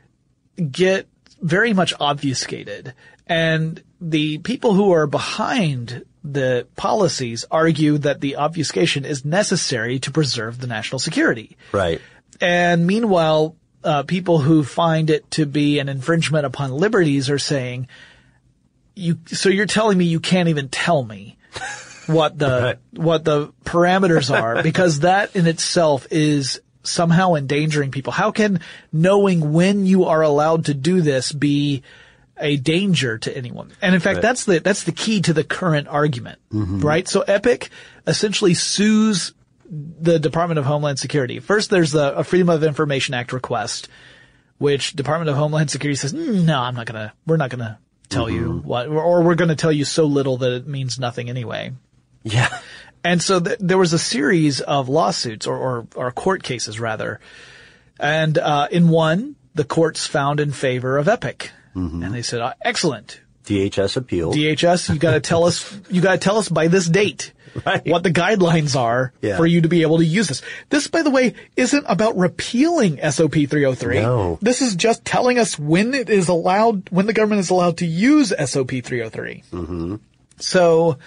get very much obfuscated. And the people who are behind the policies argue that the obfuscation is necessary to preserve the national security. Right. And meanwhile, uh, people who find it to be an infringement upon liberties are saying, "You, so you're telling me you can't even tell me what the, right. what the parameters are because that in itself is somehow endangering people. How can knowing when you are allowed to do this be a danger to anyone?" And in fact, right. that's the, that's the key to the current argument, mm-hmm. right? So Epic essentially sues the Department of Homeland Security. First, there's the a Freedom of Information Act request, which Department of Homeland Security says, no, I'm not gonna, we're not gonna tell mm-hmm. you what, or we're gonna tell you so little that it means nothing anyway. Yeah. And so th- there was a series of lawsuits or, or, or court cases rather. And, uh, in one, the courts found in favor of Epic. Mm-hmm. And they said, uh, excellent. D H S appealed. D H S, you gotta tell us, you gotta tell us by this date. Right. What the guidelines are yeah. for you to be able to use this. This, by the way, isn't about repealing S O P three oh three. No. This is just telling us when it is allowed, when the government is allowed to use S O P three oh three. Mm-hmm. So,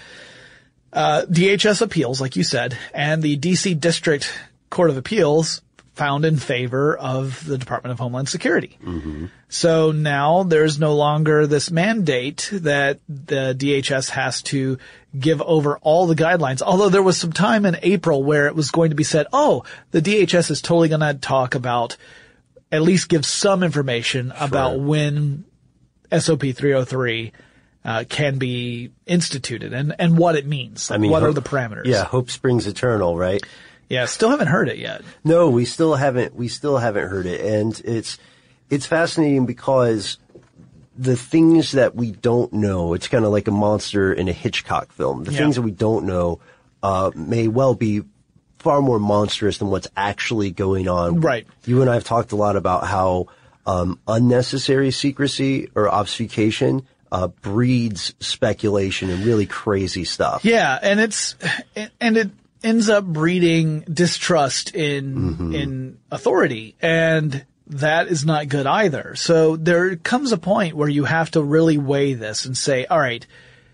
uh, D H S appeals, like you said, and the D C District Court of Appeals found in favor of the Department of Homeland Security. Mm-hmm. So now there's no longer this mandate that the D H S has to give over all the guidelines. Although there was some time in April where it was going to be said, oh, the D H S is totally going to talk about, at least give some information sure. about when S O P three oh three uh, can be instituted and, and what it means. Like I mean, what hope, are the parameters? Yeah, hope springs eternal, right? Yeah, still haven't heard it yet. No, we still haven't, we still haven't heard it. And it's, it's fascinating because the things that we don't know, it's kind of like a monster in a Hitchcock film. The yeah. things that we don't know, uh, may well be far more monstrous than what's actually going on. Right. You and I have talked a lot about how, um, unnecessary secrecy or obfuscation, uh, breeds speculation and really crazy stuff. Yeah. And it's, and it, ends up breeding distrust in mm-hmm. in authority, and that is not good either. So there comes a point where you have to really weigh this and say, all right,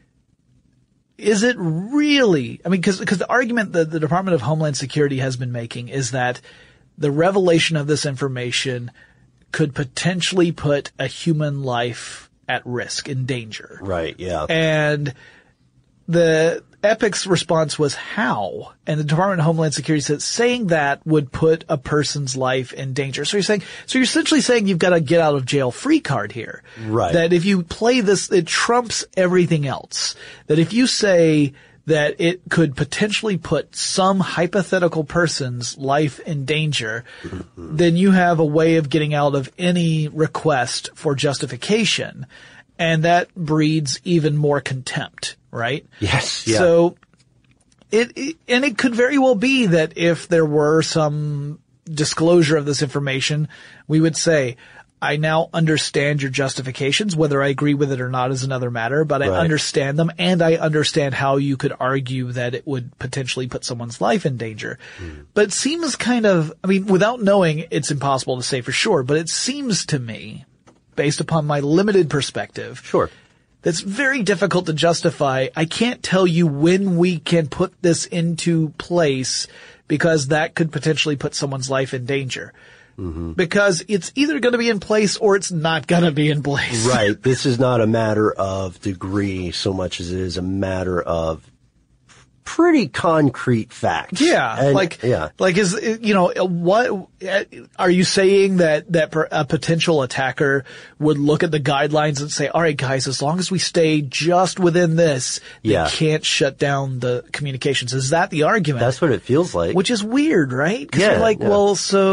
is it really, I mean, because because the argument that the Department of Homeland Security has been making is that the revelation of this information could potentially put a human life at risk, in danger. Right, yeah. And the Epic's response was how? And the Department of Homeland Security said saying that would put a person's life in danger. So you're saying, so you're essentially saying you've got a get out of jail free card here. Right. That if you play this, it trumps everything else. That if you say that it could potentially put some hypothetical person's life in danger, mm-hmm. then you have a way of getting out of any request for justification. And that breeds even more contempt, right? Yes. Yeah. So it, it, and it could very well be that if there were some disclosure of this information, we would say, I now understand your justifications. Whether I agree with it or not is another matter, but I right. understand them, and I understand how you could argue that it would potentially put someone's life in danger. Mm. But it seems kind of, I mean, without knowing, it's impossible to say for sure, but it seems to me, based upon my limited perspective, sure, that's very difficult to justify. I can't tell you when we can put this into place because that could potentially put someone's life in danger. Mm-hmm. Because it's either going to be in place or it's not going to be in place. Right. This is not a matter of degree so much as it is a matter of pretty concrete facts. Yeah. And, like, yeah. like is, you know, what, are you saying that, that a potential attacker would look at the guidelines and say, all right, guys, as long as we stay just within this, they yeah. can't shut down the communications? Is that the argument? That's what it feels like. Which is weird, right? Cause yeah, you're like, yeah. well,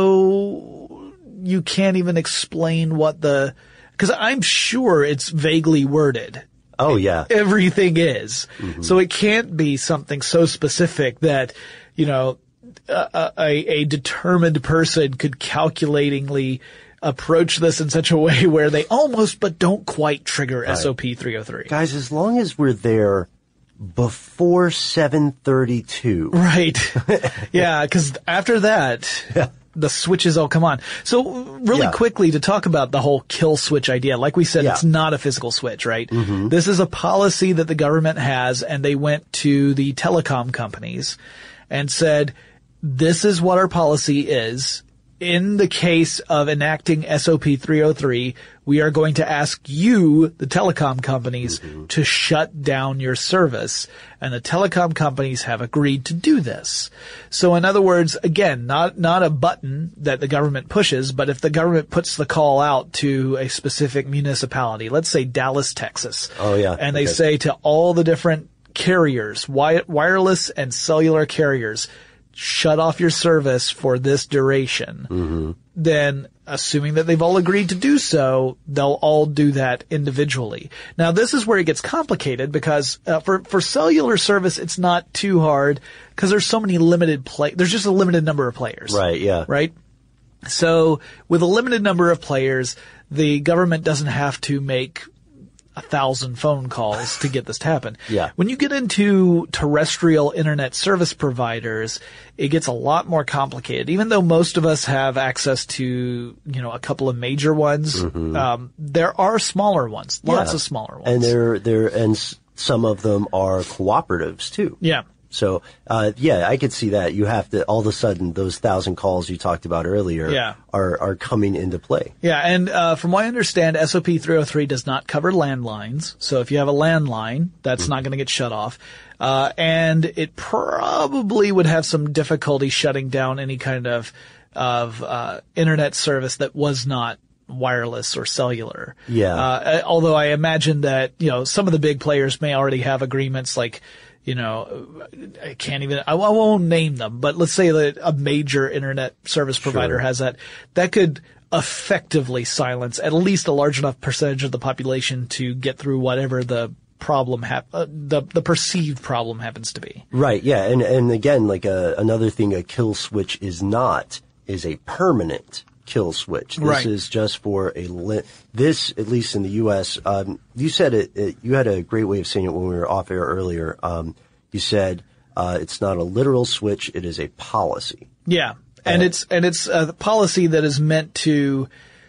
so you can't even explain what the, cause I'm sure it's vaguely worded. Oh, yeah. Everything is. Mm-hmm. So it can't be something so specific that, you know, a, a, a determined person could calculatingly approach this in such a way where they almost but don't quite trigger right. S O P three oh three. Guys, as long as we're there before seven thirty-two. Right. Yeah, because after that... Yeah. The switches all come on. So really yeah. quickly to talk about the whole kill switch idea. Like we said, yeah. it's not a physical switch, right? Mm-hmm. This is a policy that the government has, and they went to the telecom companies and said, this is what our policy is. In the case of enacting S O P three oh three, we are going to ask you, the telecom companies, mm-hmm. to shut down your service. And the telecom companies have agreed to do this. So in other words, again, not, not a button that the government pushes, but if the government puts the call out to a specific municipality, let's say Dallas, Texas. Oh, yeah. And they okay. say to all the different carriers, wi- wireless and cellular carriers, shut off your service for this duration, mm-hmm. then assuming that they've all agreed to do so, they'll all do that individually. Now, this is where it gets complicated because uh, for for cellular service, it's not too hard because there's so many limited play. There's just a limited number of players. Right. Yeah. Right. So with a limited number of players, the government doesn't have to make a thousand phone calls to get this to happen. Yeah. When you get into terrestrial internet service providers, it gets a lot more complicated. Even though most of us have access to, you know, a couple of major ones, mm-hmm. um, there are smaller ones, lots yeah. of smaller ones. And they're, they're, and s- some of them are cooperatives too. Yeah. So, uh, yeah, I could see that. You have to, all of a sudden, those thousand calls you talked about earlier yeah. are, are coming into play. Yeah, and, uh, from what I understand, S O P three oh three does not cover landlines. So if you have a landline, that's mm-hmm. not going to get shut off. Uh, and it probably would have some difficulty shutting down any kind of, of, uh, internet service that was not wireless or cellular. Yeah. Uh, although I imagine that, you know, some of the big players may already have agreements like, you know, I can't even, I won't name them, but let's say that a major internet service provider sure. has that. That could effectively silence at least a large enough percentage of the population to get through whatever the problem hap- uh, the the perceived problem happens to be. Right, yeah. And, and again, like a, another thing a kill switch is not, is a permanent kill switch. This right. is just for a li- this, at least in the U S, um, you said it, it, you had a great way of saying it when we were off air earlier. Um, you said, uh, it's not a literal switch, it is a policy. Yeah. And uh, it's, and it's a policy that is meant to,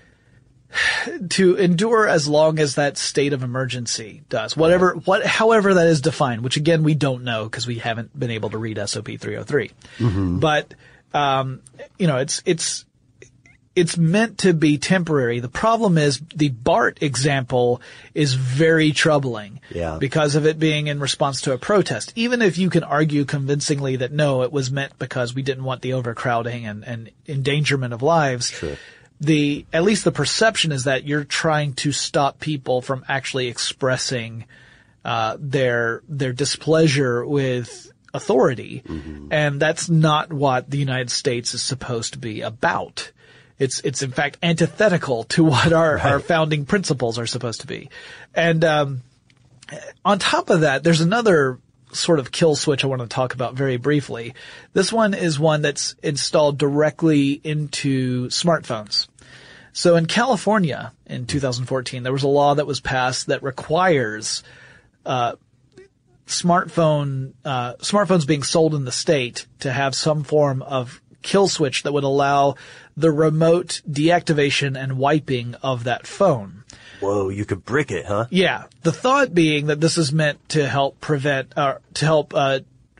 to endure as long as that state of emergency does. Whatever, what, however that is defined, which again, we don't know because we haven't been able to read S O P three oh three. Mm-hmm. But, um, you know, it's, it's, It's meant to be temporary. The problem is the BART example is very troubling yeah. because of it being in response to a protest. Even if you can argue convincingly that no, it was meant because we didn't want the overcrowding and, and endangerment of lives. Sure. The, at least the perception is that you're trying to stop people from actually expressing, uh, their, their displeasure with authority. Mm-hmm. And that's not what the United States is supposed to be about. It's, it's in fact antithetical to what our, right. our founding principles are supposed to be. And, um, on top of that, there's another sort of kill switch I want to talk about very briefly. This one is one that's installed directly into smartphones. So in California in two thousand fourteen, there was a law that was passed that requires, uh, smartphone, uh, smartphones being sold in the state to have some form of kill switch that would allow the remote deactivation and wiping of that phone. Whoa, you could brick it, huh? Yeah. The thought being that this is meant to help prevent, uh, to help, uh,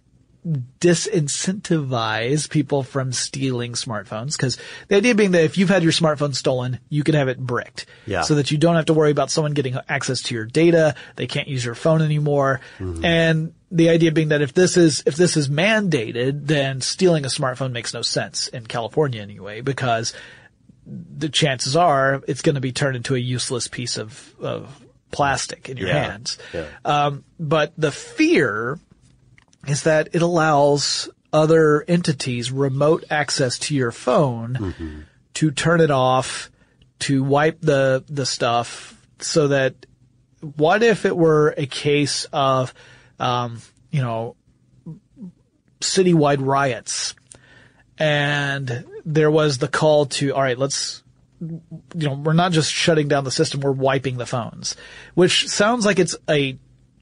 disincentivize people from stealing smartphones. Cause the idea being that if you've had your smartphone stolen, you can have it bricked. Yeah. So that you don't have to worry about someone getting access to your data. They can't use your phone anymore. Mm-hmm. And the idea being that if this is, if this is mandated, then stealing a smartphone makes no sense in California anyway, because the chances are it's going to be turned into a useless piece of, of plastic in your yeah. hands. Yeah. Um, but the fear is that it allows other entities remote access to your phone mm-hmm. to turn it off, to wipe the, the stuff, so that what if it were a case of, um, you know, citywide riots, and there was the call to, all right, let's, you know, we're not just shutting down the system, we're wiping the phones, which sounds like it's a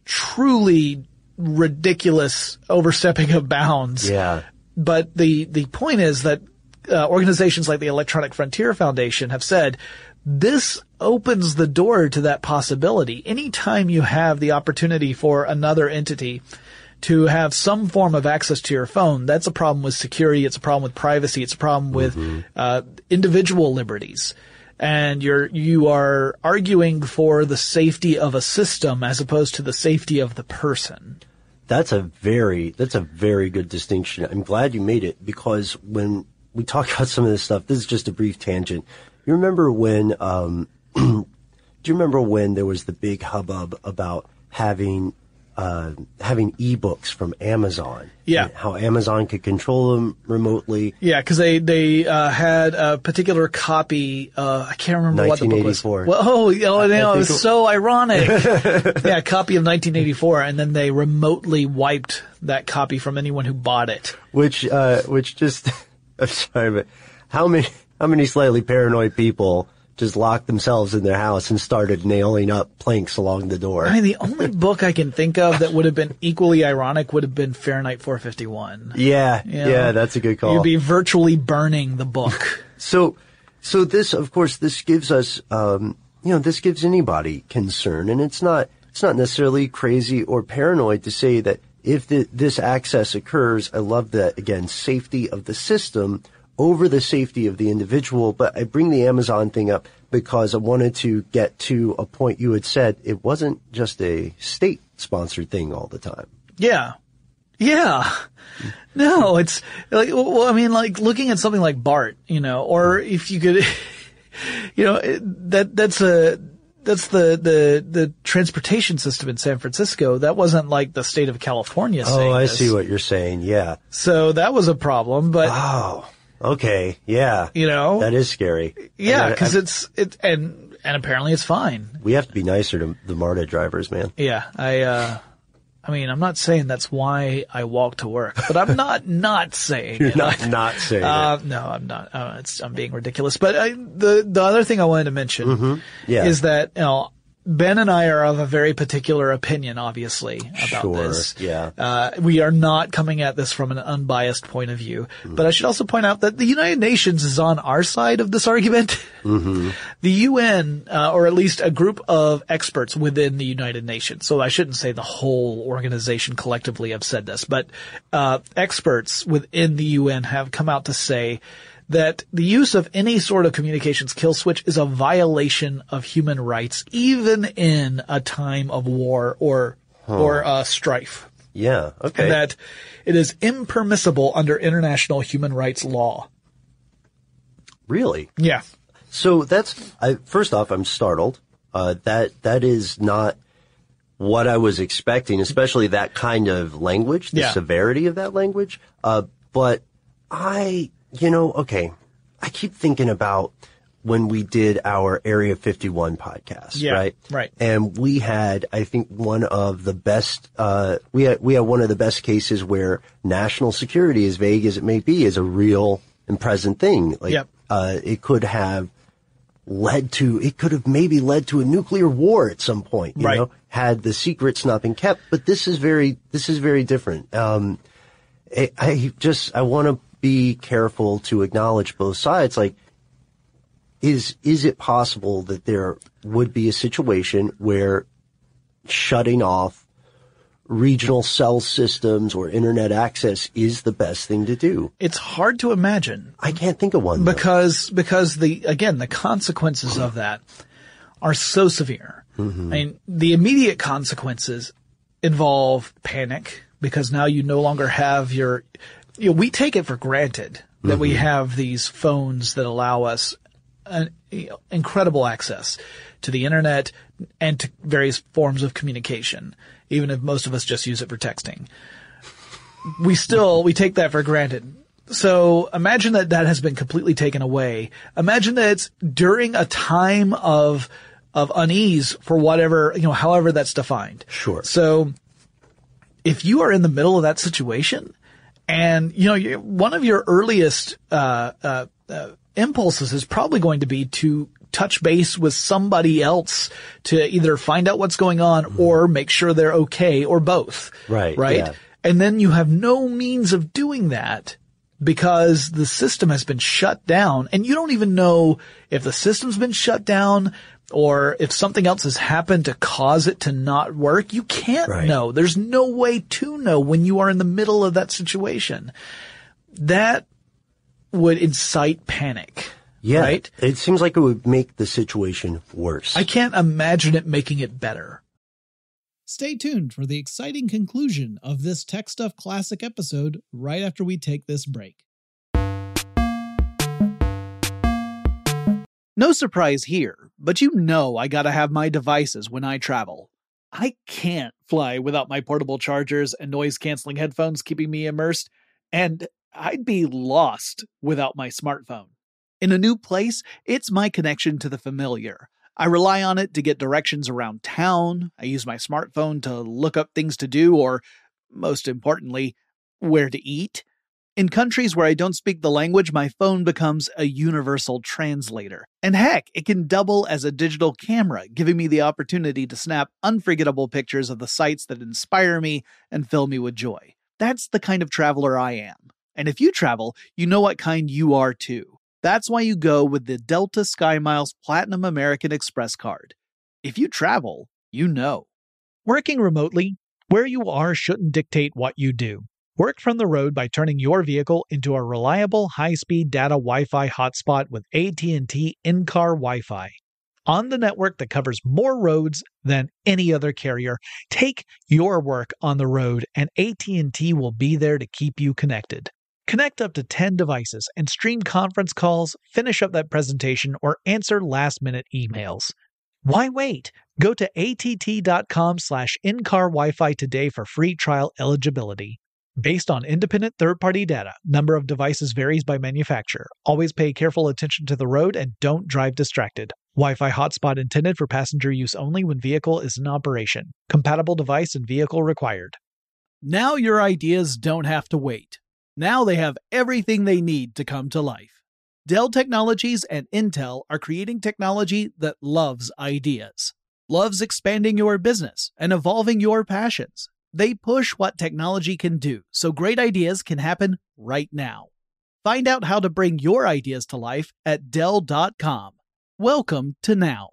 truly ridiculous overstepping of bounds. Yeah. But the, the point is that, uh, organizations like the Electronic Frontier Foundation have said this opens the door to that possibility. Anytime you have the opportunity for another entity to have some form of access to your phone, that's a problem with security. It's a problem with privacy. It's a problem with, mm-hmm. uh, individual liberties. And you're, you are arguing for the safety of a system as opposed to the safety of the person. That's a very, that's a very good distinction. I'm glad you made it, because when we talk about some of this stuff, this is just a brief tangent. You remember when, um, do you remember when there was the big hubbub about having, uh, having ebooks from Amazon? Yeah. How Amazon could control them remotely. Yeah, because they, they, uh, had a particular copy, uh, I can't remember what the book was. nineteen eighty-four. Well, oh, oh, no, it was it, so ironic. Yeah, a copy of nineteen eighty-four, and then they remotely wiped that copy from anyone who bought it. Which, uh, which just, I'm sorry, but how many, how many slightly paranoid people just locked themselves in their house and started nailing up planks along the door? I mean, the only book I can think of that would have been equally ironic would have been Fahrenheit four fifty-one. Yeah, You know, yeah, that's a good call. You'd be virtually burning the book. So, so this, of course, this gives us, um, you know, this gives anybody concern, and it's not, it's not necessarily crazy or paranoid to say that if the, this access occurs, I love that, again, safety of the system over the safety of the individual. But I bring the Amazon thing up because I wanted to get to a point you had said. It wasn't just a state-sponsored thing all the time. Yeah. Yeah. No, it's like, well, I mean, like looking at something like BART, you know, or if you could, you know, that, that's a, that's the, the, the transportation system in San Francisco. That wasn't like the state of California saying Oh, I this. see what you're saying. Yeah. So that was a problem, but. Oh. Okay, yeah. You know? That is scary. Yeah, because it's, it, and, and apparently it's fine. We have to be nicer to the MARTA drivers, man. Yeah, I, uh, I mean, I'm not saying that's why I walk to work, but I'm not not saying You're it. not not saying uh, it. No, I'm not. Uh, it's, I'm being ridiculous. But I, the the other thing I wanted to mention mm-hmm. yeah. is that, you know, Ben and I are of a very particular opinion, obviously, about sure, this. Yeah. Uh, we are not coming at this from an unbiased point of view. Mm-hmm. But I should also point out that the United Nations is on our side of this argument. Mm-hmm. The U N, uh, or at least a group of experts within the United Nations, so I shouldn't say the whole organization collectively have said this, but uh, experts within the U N have come out to say that the use of any sort of communications kill switch is a violation of human rights, even in a time of war or huh. or uh, strife. Yeah, okay. And that it is impermissible under international human rights law. Really? Yeah. So that's, I, first off, I'm startled. Uh, that, that is not what I was expecting, especially that kind of language, the yeah. severity of that language. Uh, but I, you know, okay, I keep thinking about when we did our Area fifty-one podcast, yeah, right? Right. And we had, I think, one of the best, uh, we had, we had one of the best cases where national security, as vague as it may be, is a real and present thing. Like, yep. uh, it could have led to, it could have maybe led to a nuclear war at some point, you right. know, had the secrets not been kept. But this is very, this is very different. Um, I, I just, I want to be careful to acknowledge both sides. Like, is, is it possible that there would be a situation where shutting off regional cell systems or internet access is the best thing to do. It's hard to imagine. I can't think of one. Because, though. because the, again, the consequences of that are so severe. Mm-hmm. I mean, the immediate consequences involve panic because now you no longer have your, you know, we take it for granted that mm-hmm. we have these phones that allow us an you know, incredible access to the internet and to various forms of communication, even if most of us just use it for texting. We still, we take that for granted. So imagine that that has been completely taken away. Imagine that it's during a time of, of unease for whatever, you know, however that's defined. Sure. So if you are in the middle of that situation and, you know, you, one of your earliest, uh, uh, uh, impulses is probably going to be to touch base with somebody else to either find out what's going on mm-hmm. or make sure they're okay or both. Right. Right. Yeah. And then you have no means of doing that because the system has been shut down and you don't even know if the system's been shut down or if something else has happened to cause it to not work. You can't right. know. There's no way to know when you are in the middle of that situation. That would incite panic. Yeah. Right? It seems like it would make the situation worse. I can't imagine it making it better. Stay tuned for the exciting conclusion of this Tech Stuff Classic episode right after we take this break. No surprise here, but you know I gotta have my devices when I travel. I can't fly without my portable chargers and noise-canceling headphones keeping me immersed, and I'd be lost without my smartphone. In a new place, it's my connection to the familiar. I rely on it to get directions around town. I use my smartphone to look up things to do or, most importantly, where to eat. In countries where I don't speak the language, my phone becomes a universal translator. And heck, it can double as a digital camera, giving me the opportunity to snap unforgettable pictures of the sights that inspire me and fill me with joy. That's the kind of traveler I am. And if you travel, you know what kind you are too. That's why you go with the Delta SkyMiles Platinum American Express card. If you travel, you know. Working remotely, where you are shouldn't dictate what you do. Work from the road by turning your vehicle into a reliable high-speed data Wi-Fi hotspot with A T and T in-car Wi-Fi. On the network that covers more roads than any other carrier, take your work on the road and A T and T will be there to keep you connected. Connect up to ten devices and stream conference calls, finish up that presentation, or answer last-minute emails. Why wait? Go to att.com slash in-car Wi-Fi today for free trial eligibility. Based on independent third-party data, number of devices varies by manufacturer. Always pay careful attention to the road and don't drive distracted. Wi-Fi hotspot intended for passenger use only when vehicle is in operation. Compatible device and vehicle required. Now your ideas don't have to wait. Now they have everything they need to come to life. Dell Technologies and Intel are creating technology that loves ideas, loves expanding your business and evolving your passions. They push what technology can do so great ideas can happen right now. Find out how to bring your ideas to life at Dell dot com. Welcome to Now.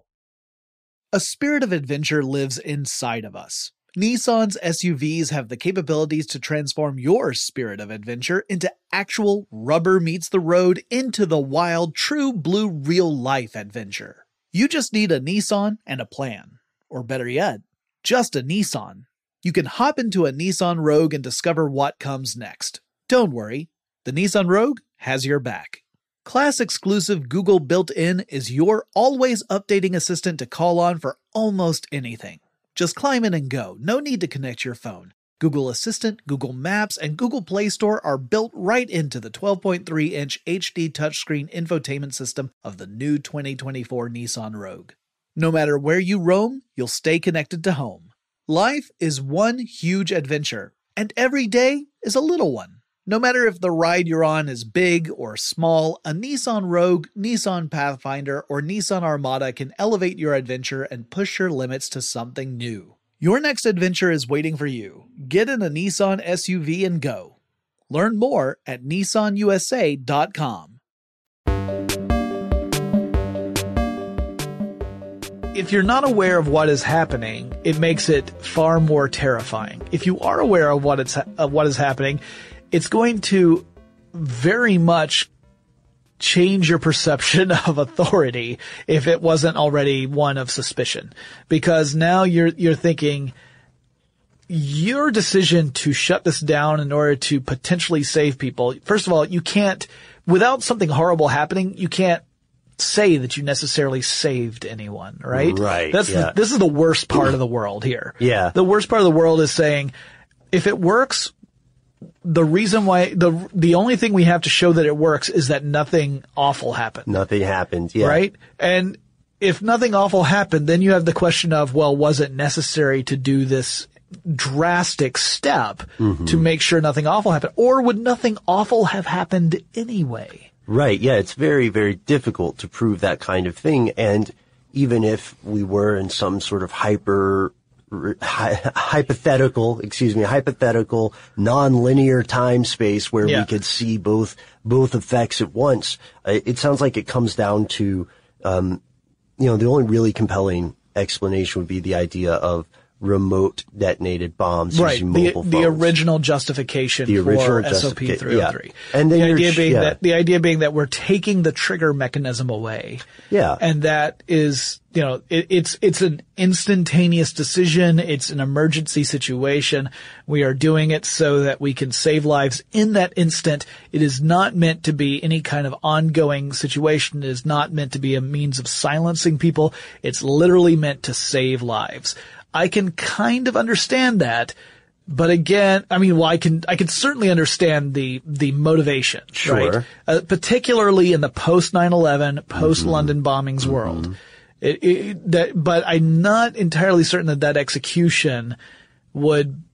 A spirit of adventure lives inside of us. Nissan's S U Vs have the capabilities to transform your spirit of adventure into actual rubber meets the road into the wild, true blue real-life adventure. You just need a Nissan and a plan. Or better yet, just a Nissan. You can hop into a Nissan Rogue and discover what comes next. Don't worry, the Nissan Rogue has your back. Class-exclusive Google built-in is your always updating assistant to call on for almost anything. Just climb in and go. No need to connect your phone. Google Assistant, Google Maps, and Google Play Store are built right into the twelve point three inch H D touchscreen infotainment system of the new twenty twenty-four Nissan Rogue. No matter where you roam, you'll stay connected to home. Life is one huge adventure, and every day is a little one. No matter if the ride you're on is big or small, a Nissan Rogue, Nissan Pathfinder, or Nissan Armada can elevate your adventure and push your limits to something new. Your next adventure is waiting for you. Get in a Nissan S U V and go. Learn more at Nissan U S A dot com. if you're not aware of what is happening, it makes it far more terrifying. If you are aware of what it's of what is happening, it's going to very much change your perception of authority if it wasn't already one of suspicion. Because now you're you're thinking your decision to shut this down in order to potentially save people. First of all, you can't, without something horrible happening, you can't say that you necessarily saved anyone, right? Right. That's yeah. the, this is the worst part of the world here. Yeah. The worst part of the world is saying, if it works, the reason why, the the only thing we have to show that it works is that nothing awful happened. Nothing happened, yeah. Right? And if nothing awful happened, then you have the question of, well, was it necessary to do this drastic step mm-hmm. to make sure nothing awful happened? Or would nothing awful have happened anyway? Right, yeah, it's very, very difficult to prove that kind of thing. And even if we were in some sort of hyper, hi, hypothetical, excuse me, hypothetical, non-linear time space where yeah. we could see both, both effects at once, it sounds like it comes down to, um, you know, the only really compelling explanation would be the idea of remote detonated bombs right. using mobile the, phones. The original justification the original for S O P three oh three. Yeah. And then the idea being yeah. that the idea being that we're taking the trigger mechanism away. Yeah. And that is, you know, it, it's it's an instantaneous decision. It's an emergency situation. We are doing it so that we can save lives in that instant. It is not meant to be any kind of ongoing situation. It is not meant to be a means of silencing people. It's literally meant to save lives. I can kind of understand that, but again, I mean, well, I can, I can certainly understand the, the motivation, sure. right? Uh, particularly in the post nine eleven, post London bombings mm-hmm. world. It, it, that, but I'm not entirely certain that that execution would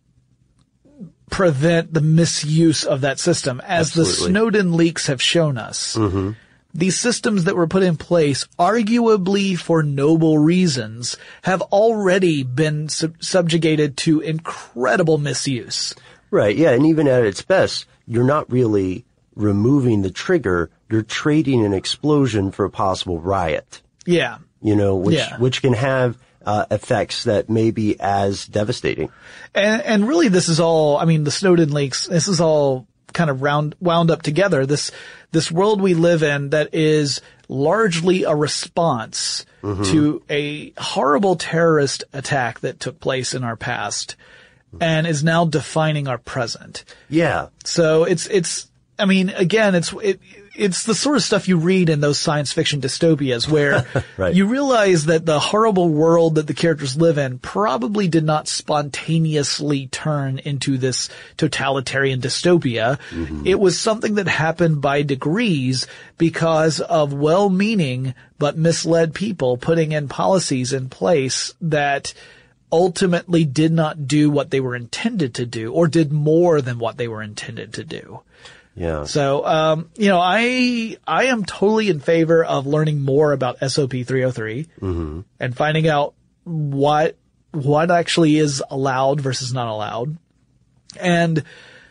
prevent the misuse of that system, as Absolutely. The Snowden leaks have shown us. Mm-hmm. These systems that were put in place, arguably for noble reasons, have already been sub- subjugated to incredible misuse. Right, yeah, and even at its best, you're not really removing the trigger, you're trading an explosion for a possible riot. Yeah. You know, which, yeah. which can have uh, effects that may be as devastating. And, and really this is all, I mean, the Snowden leaks, this is all kind of round, wound up together. This, this world we live in that is largely a response mm-hmm. to a horrible terrorist attack that took place in our past and is now defining our present. Yeah. So it's, it's, I mean, again, it's, it, it's the sort of stuff you read in those science fiction dystopias where right. you realize that the horrible world that the characters live in probably did not spontaneously turn into this totalitarian dystopia. Mm-hmm. It was something that happened by degrees because of well-meaning but misled people putting in policies in place that ultimately did not do what they were intended to do or did more than what they were intended to do. Yeah. So, um, you know, I, I am totally in favor of learning more about S O P three oh three mm-hmm. and finding out what, what actually is allowed versus not allowed, and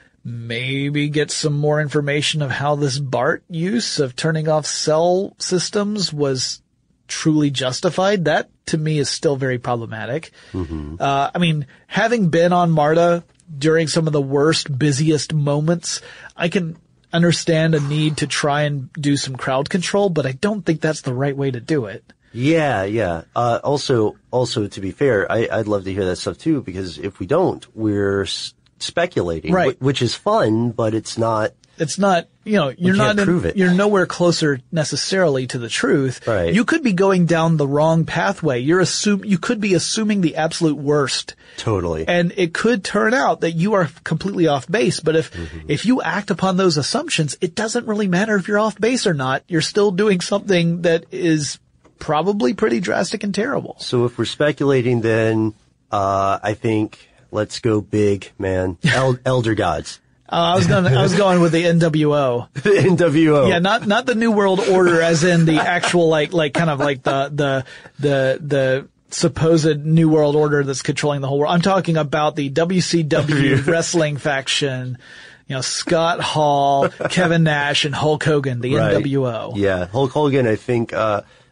maybe get some more information of how this BART use of turning off cell systems was truly justified. That to me is still very problematic. Mm-hmm. Uh, I mean, having been on MARTA during some of the worst, busiest moments, I can understand a need to try and do some crowd control, but I don't think that's the right way to do it. Yeah, yeah. Uh, also, also to be fair, I, I'd love to hear that stuff too, because if we don't, we're s- speculating, right. wh- which is fun, but it's not. It's not, you know, you're not, prove in, it. you're nowhere closer necessarily to the truth. Right. You could be going down the wrong pathway. You're assume, you could be assuming the absolute worst. Totally. And it could turn out that you are completely off base. But if, mm-hmm. if you act upon those assumptions, it doesn't really matter if you're off base or not. You're still doing something that is probably pretty drastic and terrible. So if we're speculating, then, uh, I think let's go big, man. El- Elder Gods. Uh, I was going. I was going with the N W O. The N W O. Yeah, not not the New World Order, as in the actual like like kind of like the the the the supposed New World Order that's controlling the whole world. I'm talking about the W C W wrestling faction. You know, Scott Hall, Kevin Nash, and Hulk Hogan, the right. N W O. Yeah, Hulk Hogan. I think uh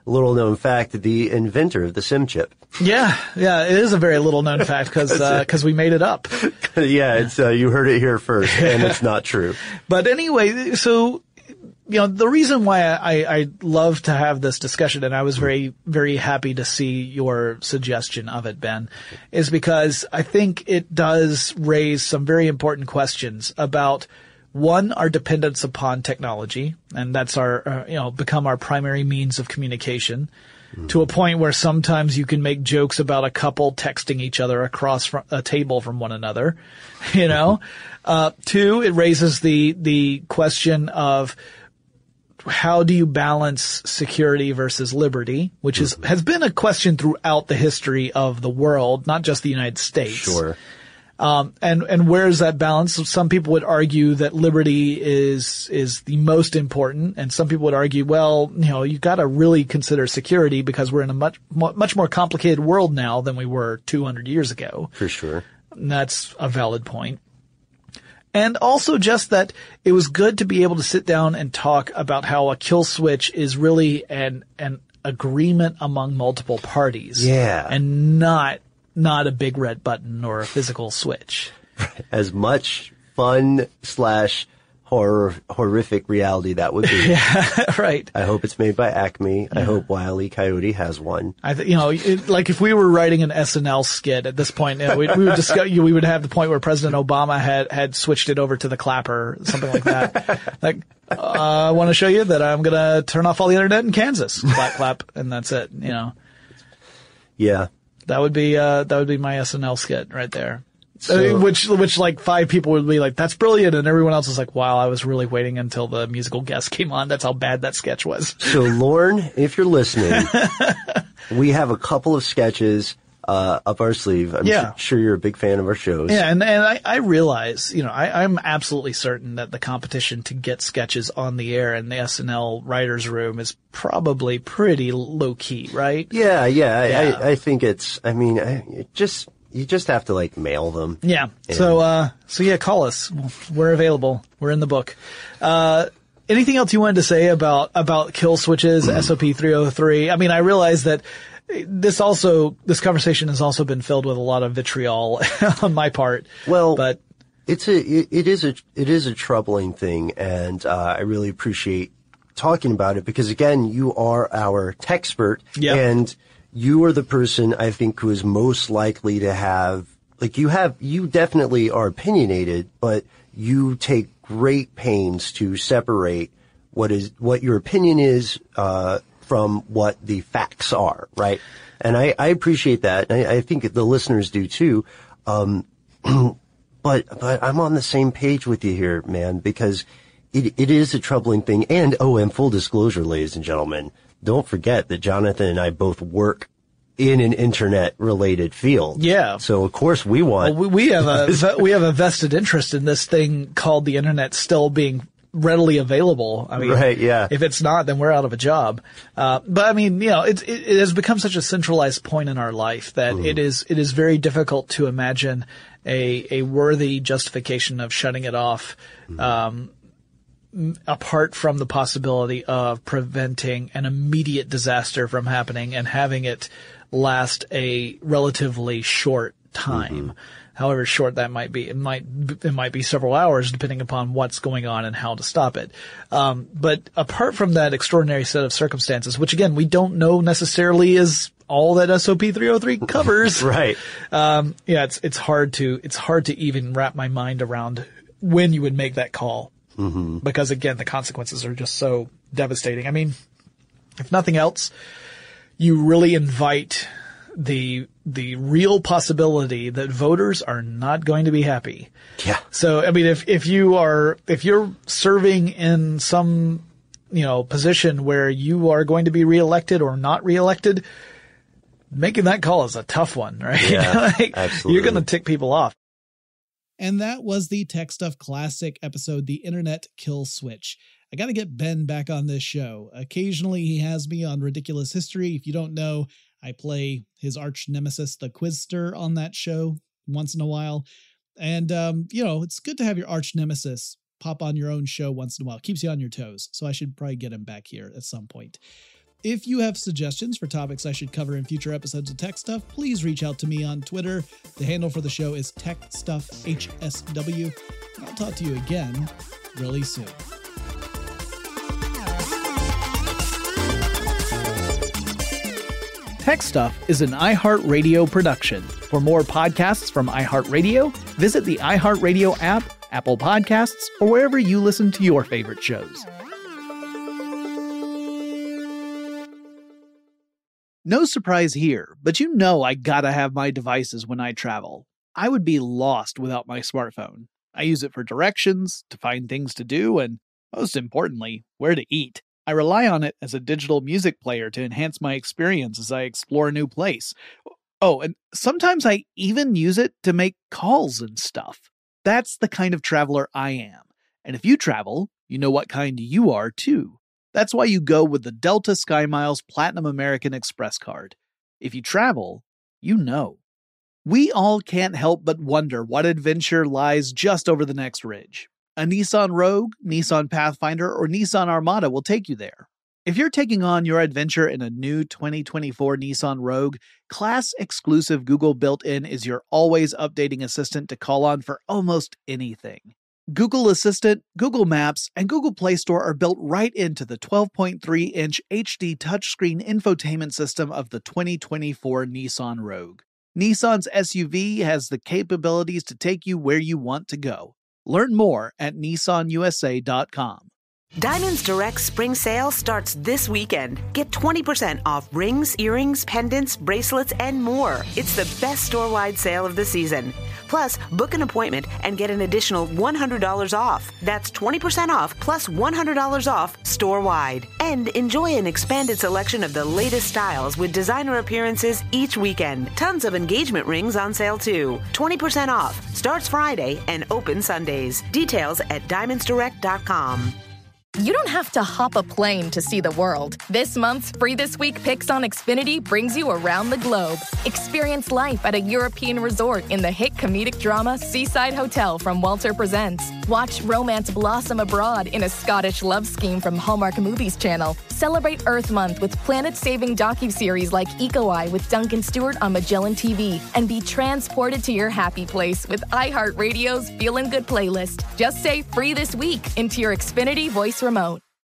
little known fact, the inventor of the SIM chip. Yeah, yeah, it is a very little known fact because because uh, we made it up. yeah, it's uh, you heard it here first, and it's not true. But anyway, so you know the reason why I I love to have this discussion, and I was very very happy to see your suggestion of it, Ben, is because I think it does raise some very important questions about. One, our dependence upon technology, and that's our, uh, you know, become our primary means of communication mm. to a point where sometimes you can make jokes about a couple texting each other across a table from one another, you know. uh, two, it raises the, the question of how do you balance security versus liberty, which is, has been a question throughout the history of the world, not just the United States. Sure. Um, and, and where is that balance? Some people would argue that liberty is, is the most important. And some people would argue, well, you know, you've got to really consider security because we're in a much, much more complicated world now than we were two hundred years ago. For sure. And that's a valid point. And also just that it was good to be able to sit down and talk about how a kill switch is really an, an agreement among multiple parties. Yeah. And not Not a big red button or a physical switch. As much fun slash horror, horrific reality that would be. Yeah, right. I hope it's made by Acme. Yeah. I hope Wile E. Coyote has one. I th- you know, it, like if we were writing an S N L skit at this point, you know, we, we would discuss, we would have the point where President Obama had, had switched it over to the clapper, something like that. Like, uh, I want to show you that I'm going to turn off all the internet in Kansas. Clap, clap, and that's it, you know. Yeah. That would be, uh, that would be my S N L skit right there. So, uh, which, which like five people would be like, that's brilliant. And everyone else was like, wow, I was really waiting until the musical guest came on. That's how bad that sketch was. So Lorne, if you're listening, we have a couple of sketches, uh, up our sleeve. I'm yeah. sure you're a big fan of our shows. Yeah. And, and I, I realize, you know, I, I'm absolutely certain that the competition to get sketches on the air in the S N L writer's room is probably pretty low key, right? Yeah. Yeah. yeah. I, I think it's, I mean, I, it just, you just have to like mail them. Yeah. So, uh, so yeah, call us. We're available. We're in the book. Uh, anything else you wanted to say about, about kill switches, S O P three oh three? I mean, I realize that this also, this conversation has also been filled with a lot of vitriol on my part. Well, but it's a, it, it is a, it is a troubling thing. And, uh, I really appreciate talking about it because again, you are our techspert. Yeah. And you are the person I think who is most likely to have, like you have, you definitely are opinionated, but you take great pains to separate what is, what your opinion is, uh, from what the facts are, right? And I, I appreciate that. I, I think the listeners do too. Um, but, but I'm on the same page with you here, man, because it, it is a troubling thing. And, oh, and full disclosure, ladies and gentlemen, don't forget that Jonathan and I both work in an internet-related field. Yeah. So of course we want. Well, we, we have a we have a vested interest in this thing called the internet still being readily available. I mean, right? Yeah. If it's not, then we're out of a job. Uh, but I mean, you know, it, it it has become such a centralized point in our life that mm. it is it is very difficult to imagine a a worthy justification of shutting it off. Mm. Um, apart from the possibility of preventing an immediate disaster from happening and having it last a relatively short time. Mm-hmm. However short that might be. It might, it might be several hours depending upon what's going on and how to stop it. Um, but apart from that extraordinary set of circumstances, which again, we don't know necessarily is all that S O P three oh three covers. Right. Um, yeah, it's, it's hard to, it's hard to even wrap my mind around when you would make that call. Mm-hmm. Because again, the consequences are just so devastating. I mean, if nothing else, you really invite the, the real possibility that voters are not going to be happy. Yeah. So, I mean, if, if you are, if you're serving in some, you know, position where you are going to be reelected or not reelected, making that call is a tough one, right? Yeah, like, absolutely. You're going to tick people off. And that was the Tech Stuff Classic episode, The Internet Kill Switch. I got to get Ben back on this show. Occasionally he has me on Ridiculous History. If you don't know, I play his arch nemesis, the Quizster, on that show once in a while. And, um, you know, it's good to have your arch nemesis pop on your own show once in a while. It keeps you on your toes. So I should probably get him back here at some point. If you have suggestions for topics I should cover in future episodes of Tech Stuff, please reach out to me on Twitter. The handle for the show is Tech Stuff H S W. I'll talk to you again really soon. Tech Stuff is an iHeartRadio production. For more podcasts from iHeartRadio, visit the iHeartRadio app, Apple Podcasts, or wherever you listen to your favorite shows. No surprise here, but you know I gotta have my devices when I travel. I would be lost without my smartphone. I use it for directions, to find things to do, and most importantly, where to eat. I rely on it as a digital music player to enhance my experience as I explore a new place. Oh, and sometimes I even use it to make calls and stuff. That's the kind of traveler I am. And if you travel, you know what kind you are too. That's why you go with the Delta SkyMiles Platinum American Express card. If you travel, you know. We all can't help but wonder what adventure lies just over the next ridge. A Nissan Rogue, Nissan Pathfinder, or Nissan Armada will take you there. If you're taking on your adventure in a new twenty twenty-four Nissan Rogue, class-exclusive Google built-in is your always updating assistant to call on for almost anything. Google Assistant, Google Maps, and Google Play Store are built right into the twelve point three inch H D touchscreen infotainment system of the twenty twenty-four Nissan Rogue. Nissan's S U V has the capabilities to take you where you want to go. Learn more at Nissan U S A dot com. Diamonds Direct Spring Sale starts this weekend. Get twenty percent off rings, earrings, pendants, bracelets, and more. It's the best store-wide sale of the season. Plus, book an appointment and get an additional one hundred dollars off. That's twenty percent off plus one hundred dollars off store-wide. And enjoy an expanded selection of the latest styles with designer appearances each weekend. Tons of engagement rings on sale too. twenty percent off. Starts Friday and open Sundays. Details at diamonds direct dot com. You don't have to hop a plane to see the world. This month's Free This Week Picks on Xfinity brings you around the globe. Experience life at a European resort in the hit comedic drama Seaside Hotel from Walter Presents. Watch romance blossom abroad in a Scottish love scheme from Hallmark Movies Channel. Celebrate Earth Month with planet-saving docuseries like Eco Eye with Duncan Stewart on Magellan T V. And be transported to your happy place with iHeartRadio's Feelin' Good playlist. Just say Free This Week into your Xfinity voice remote.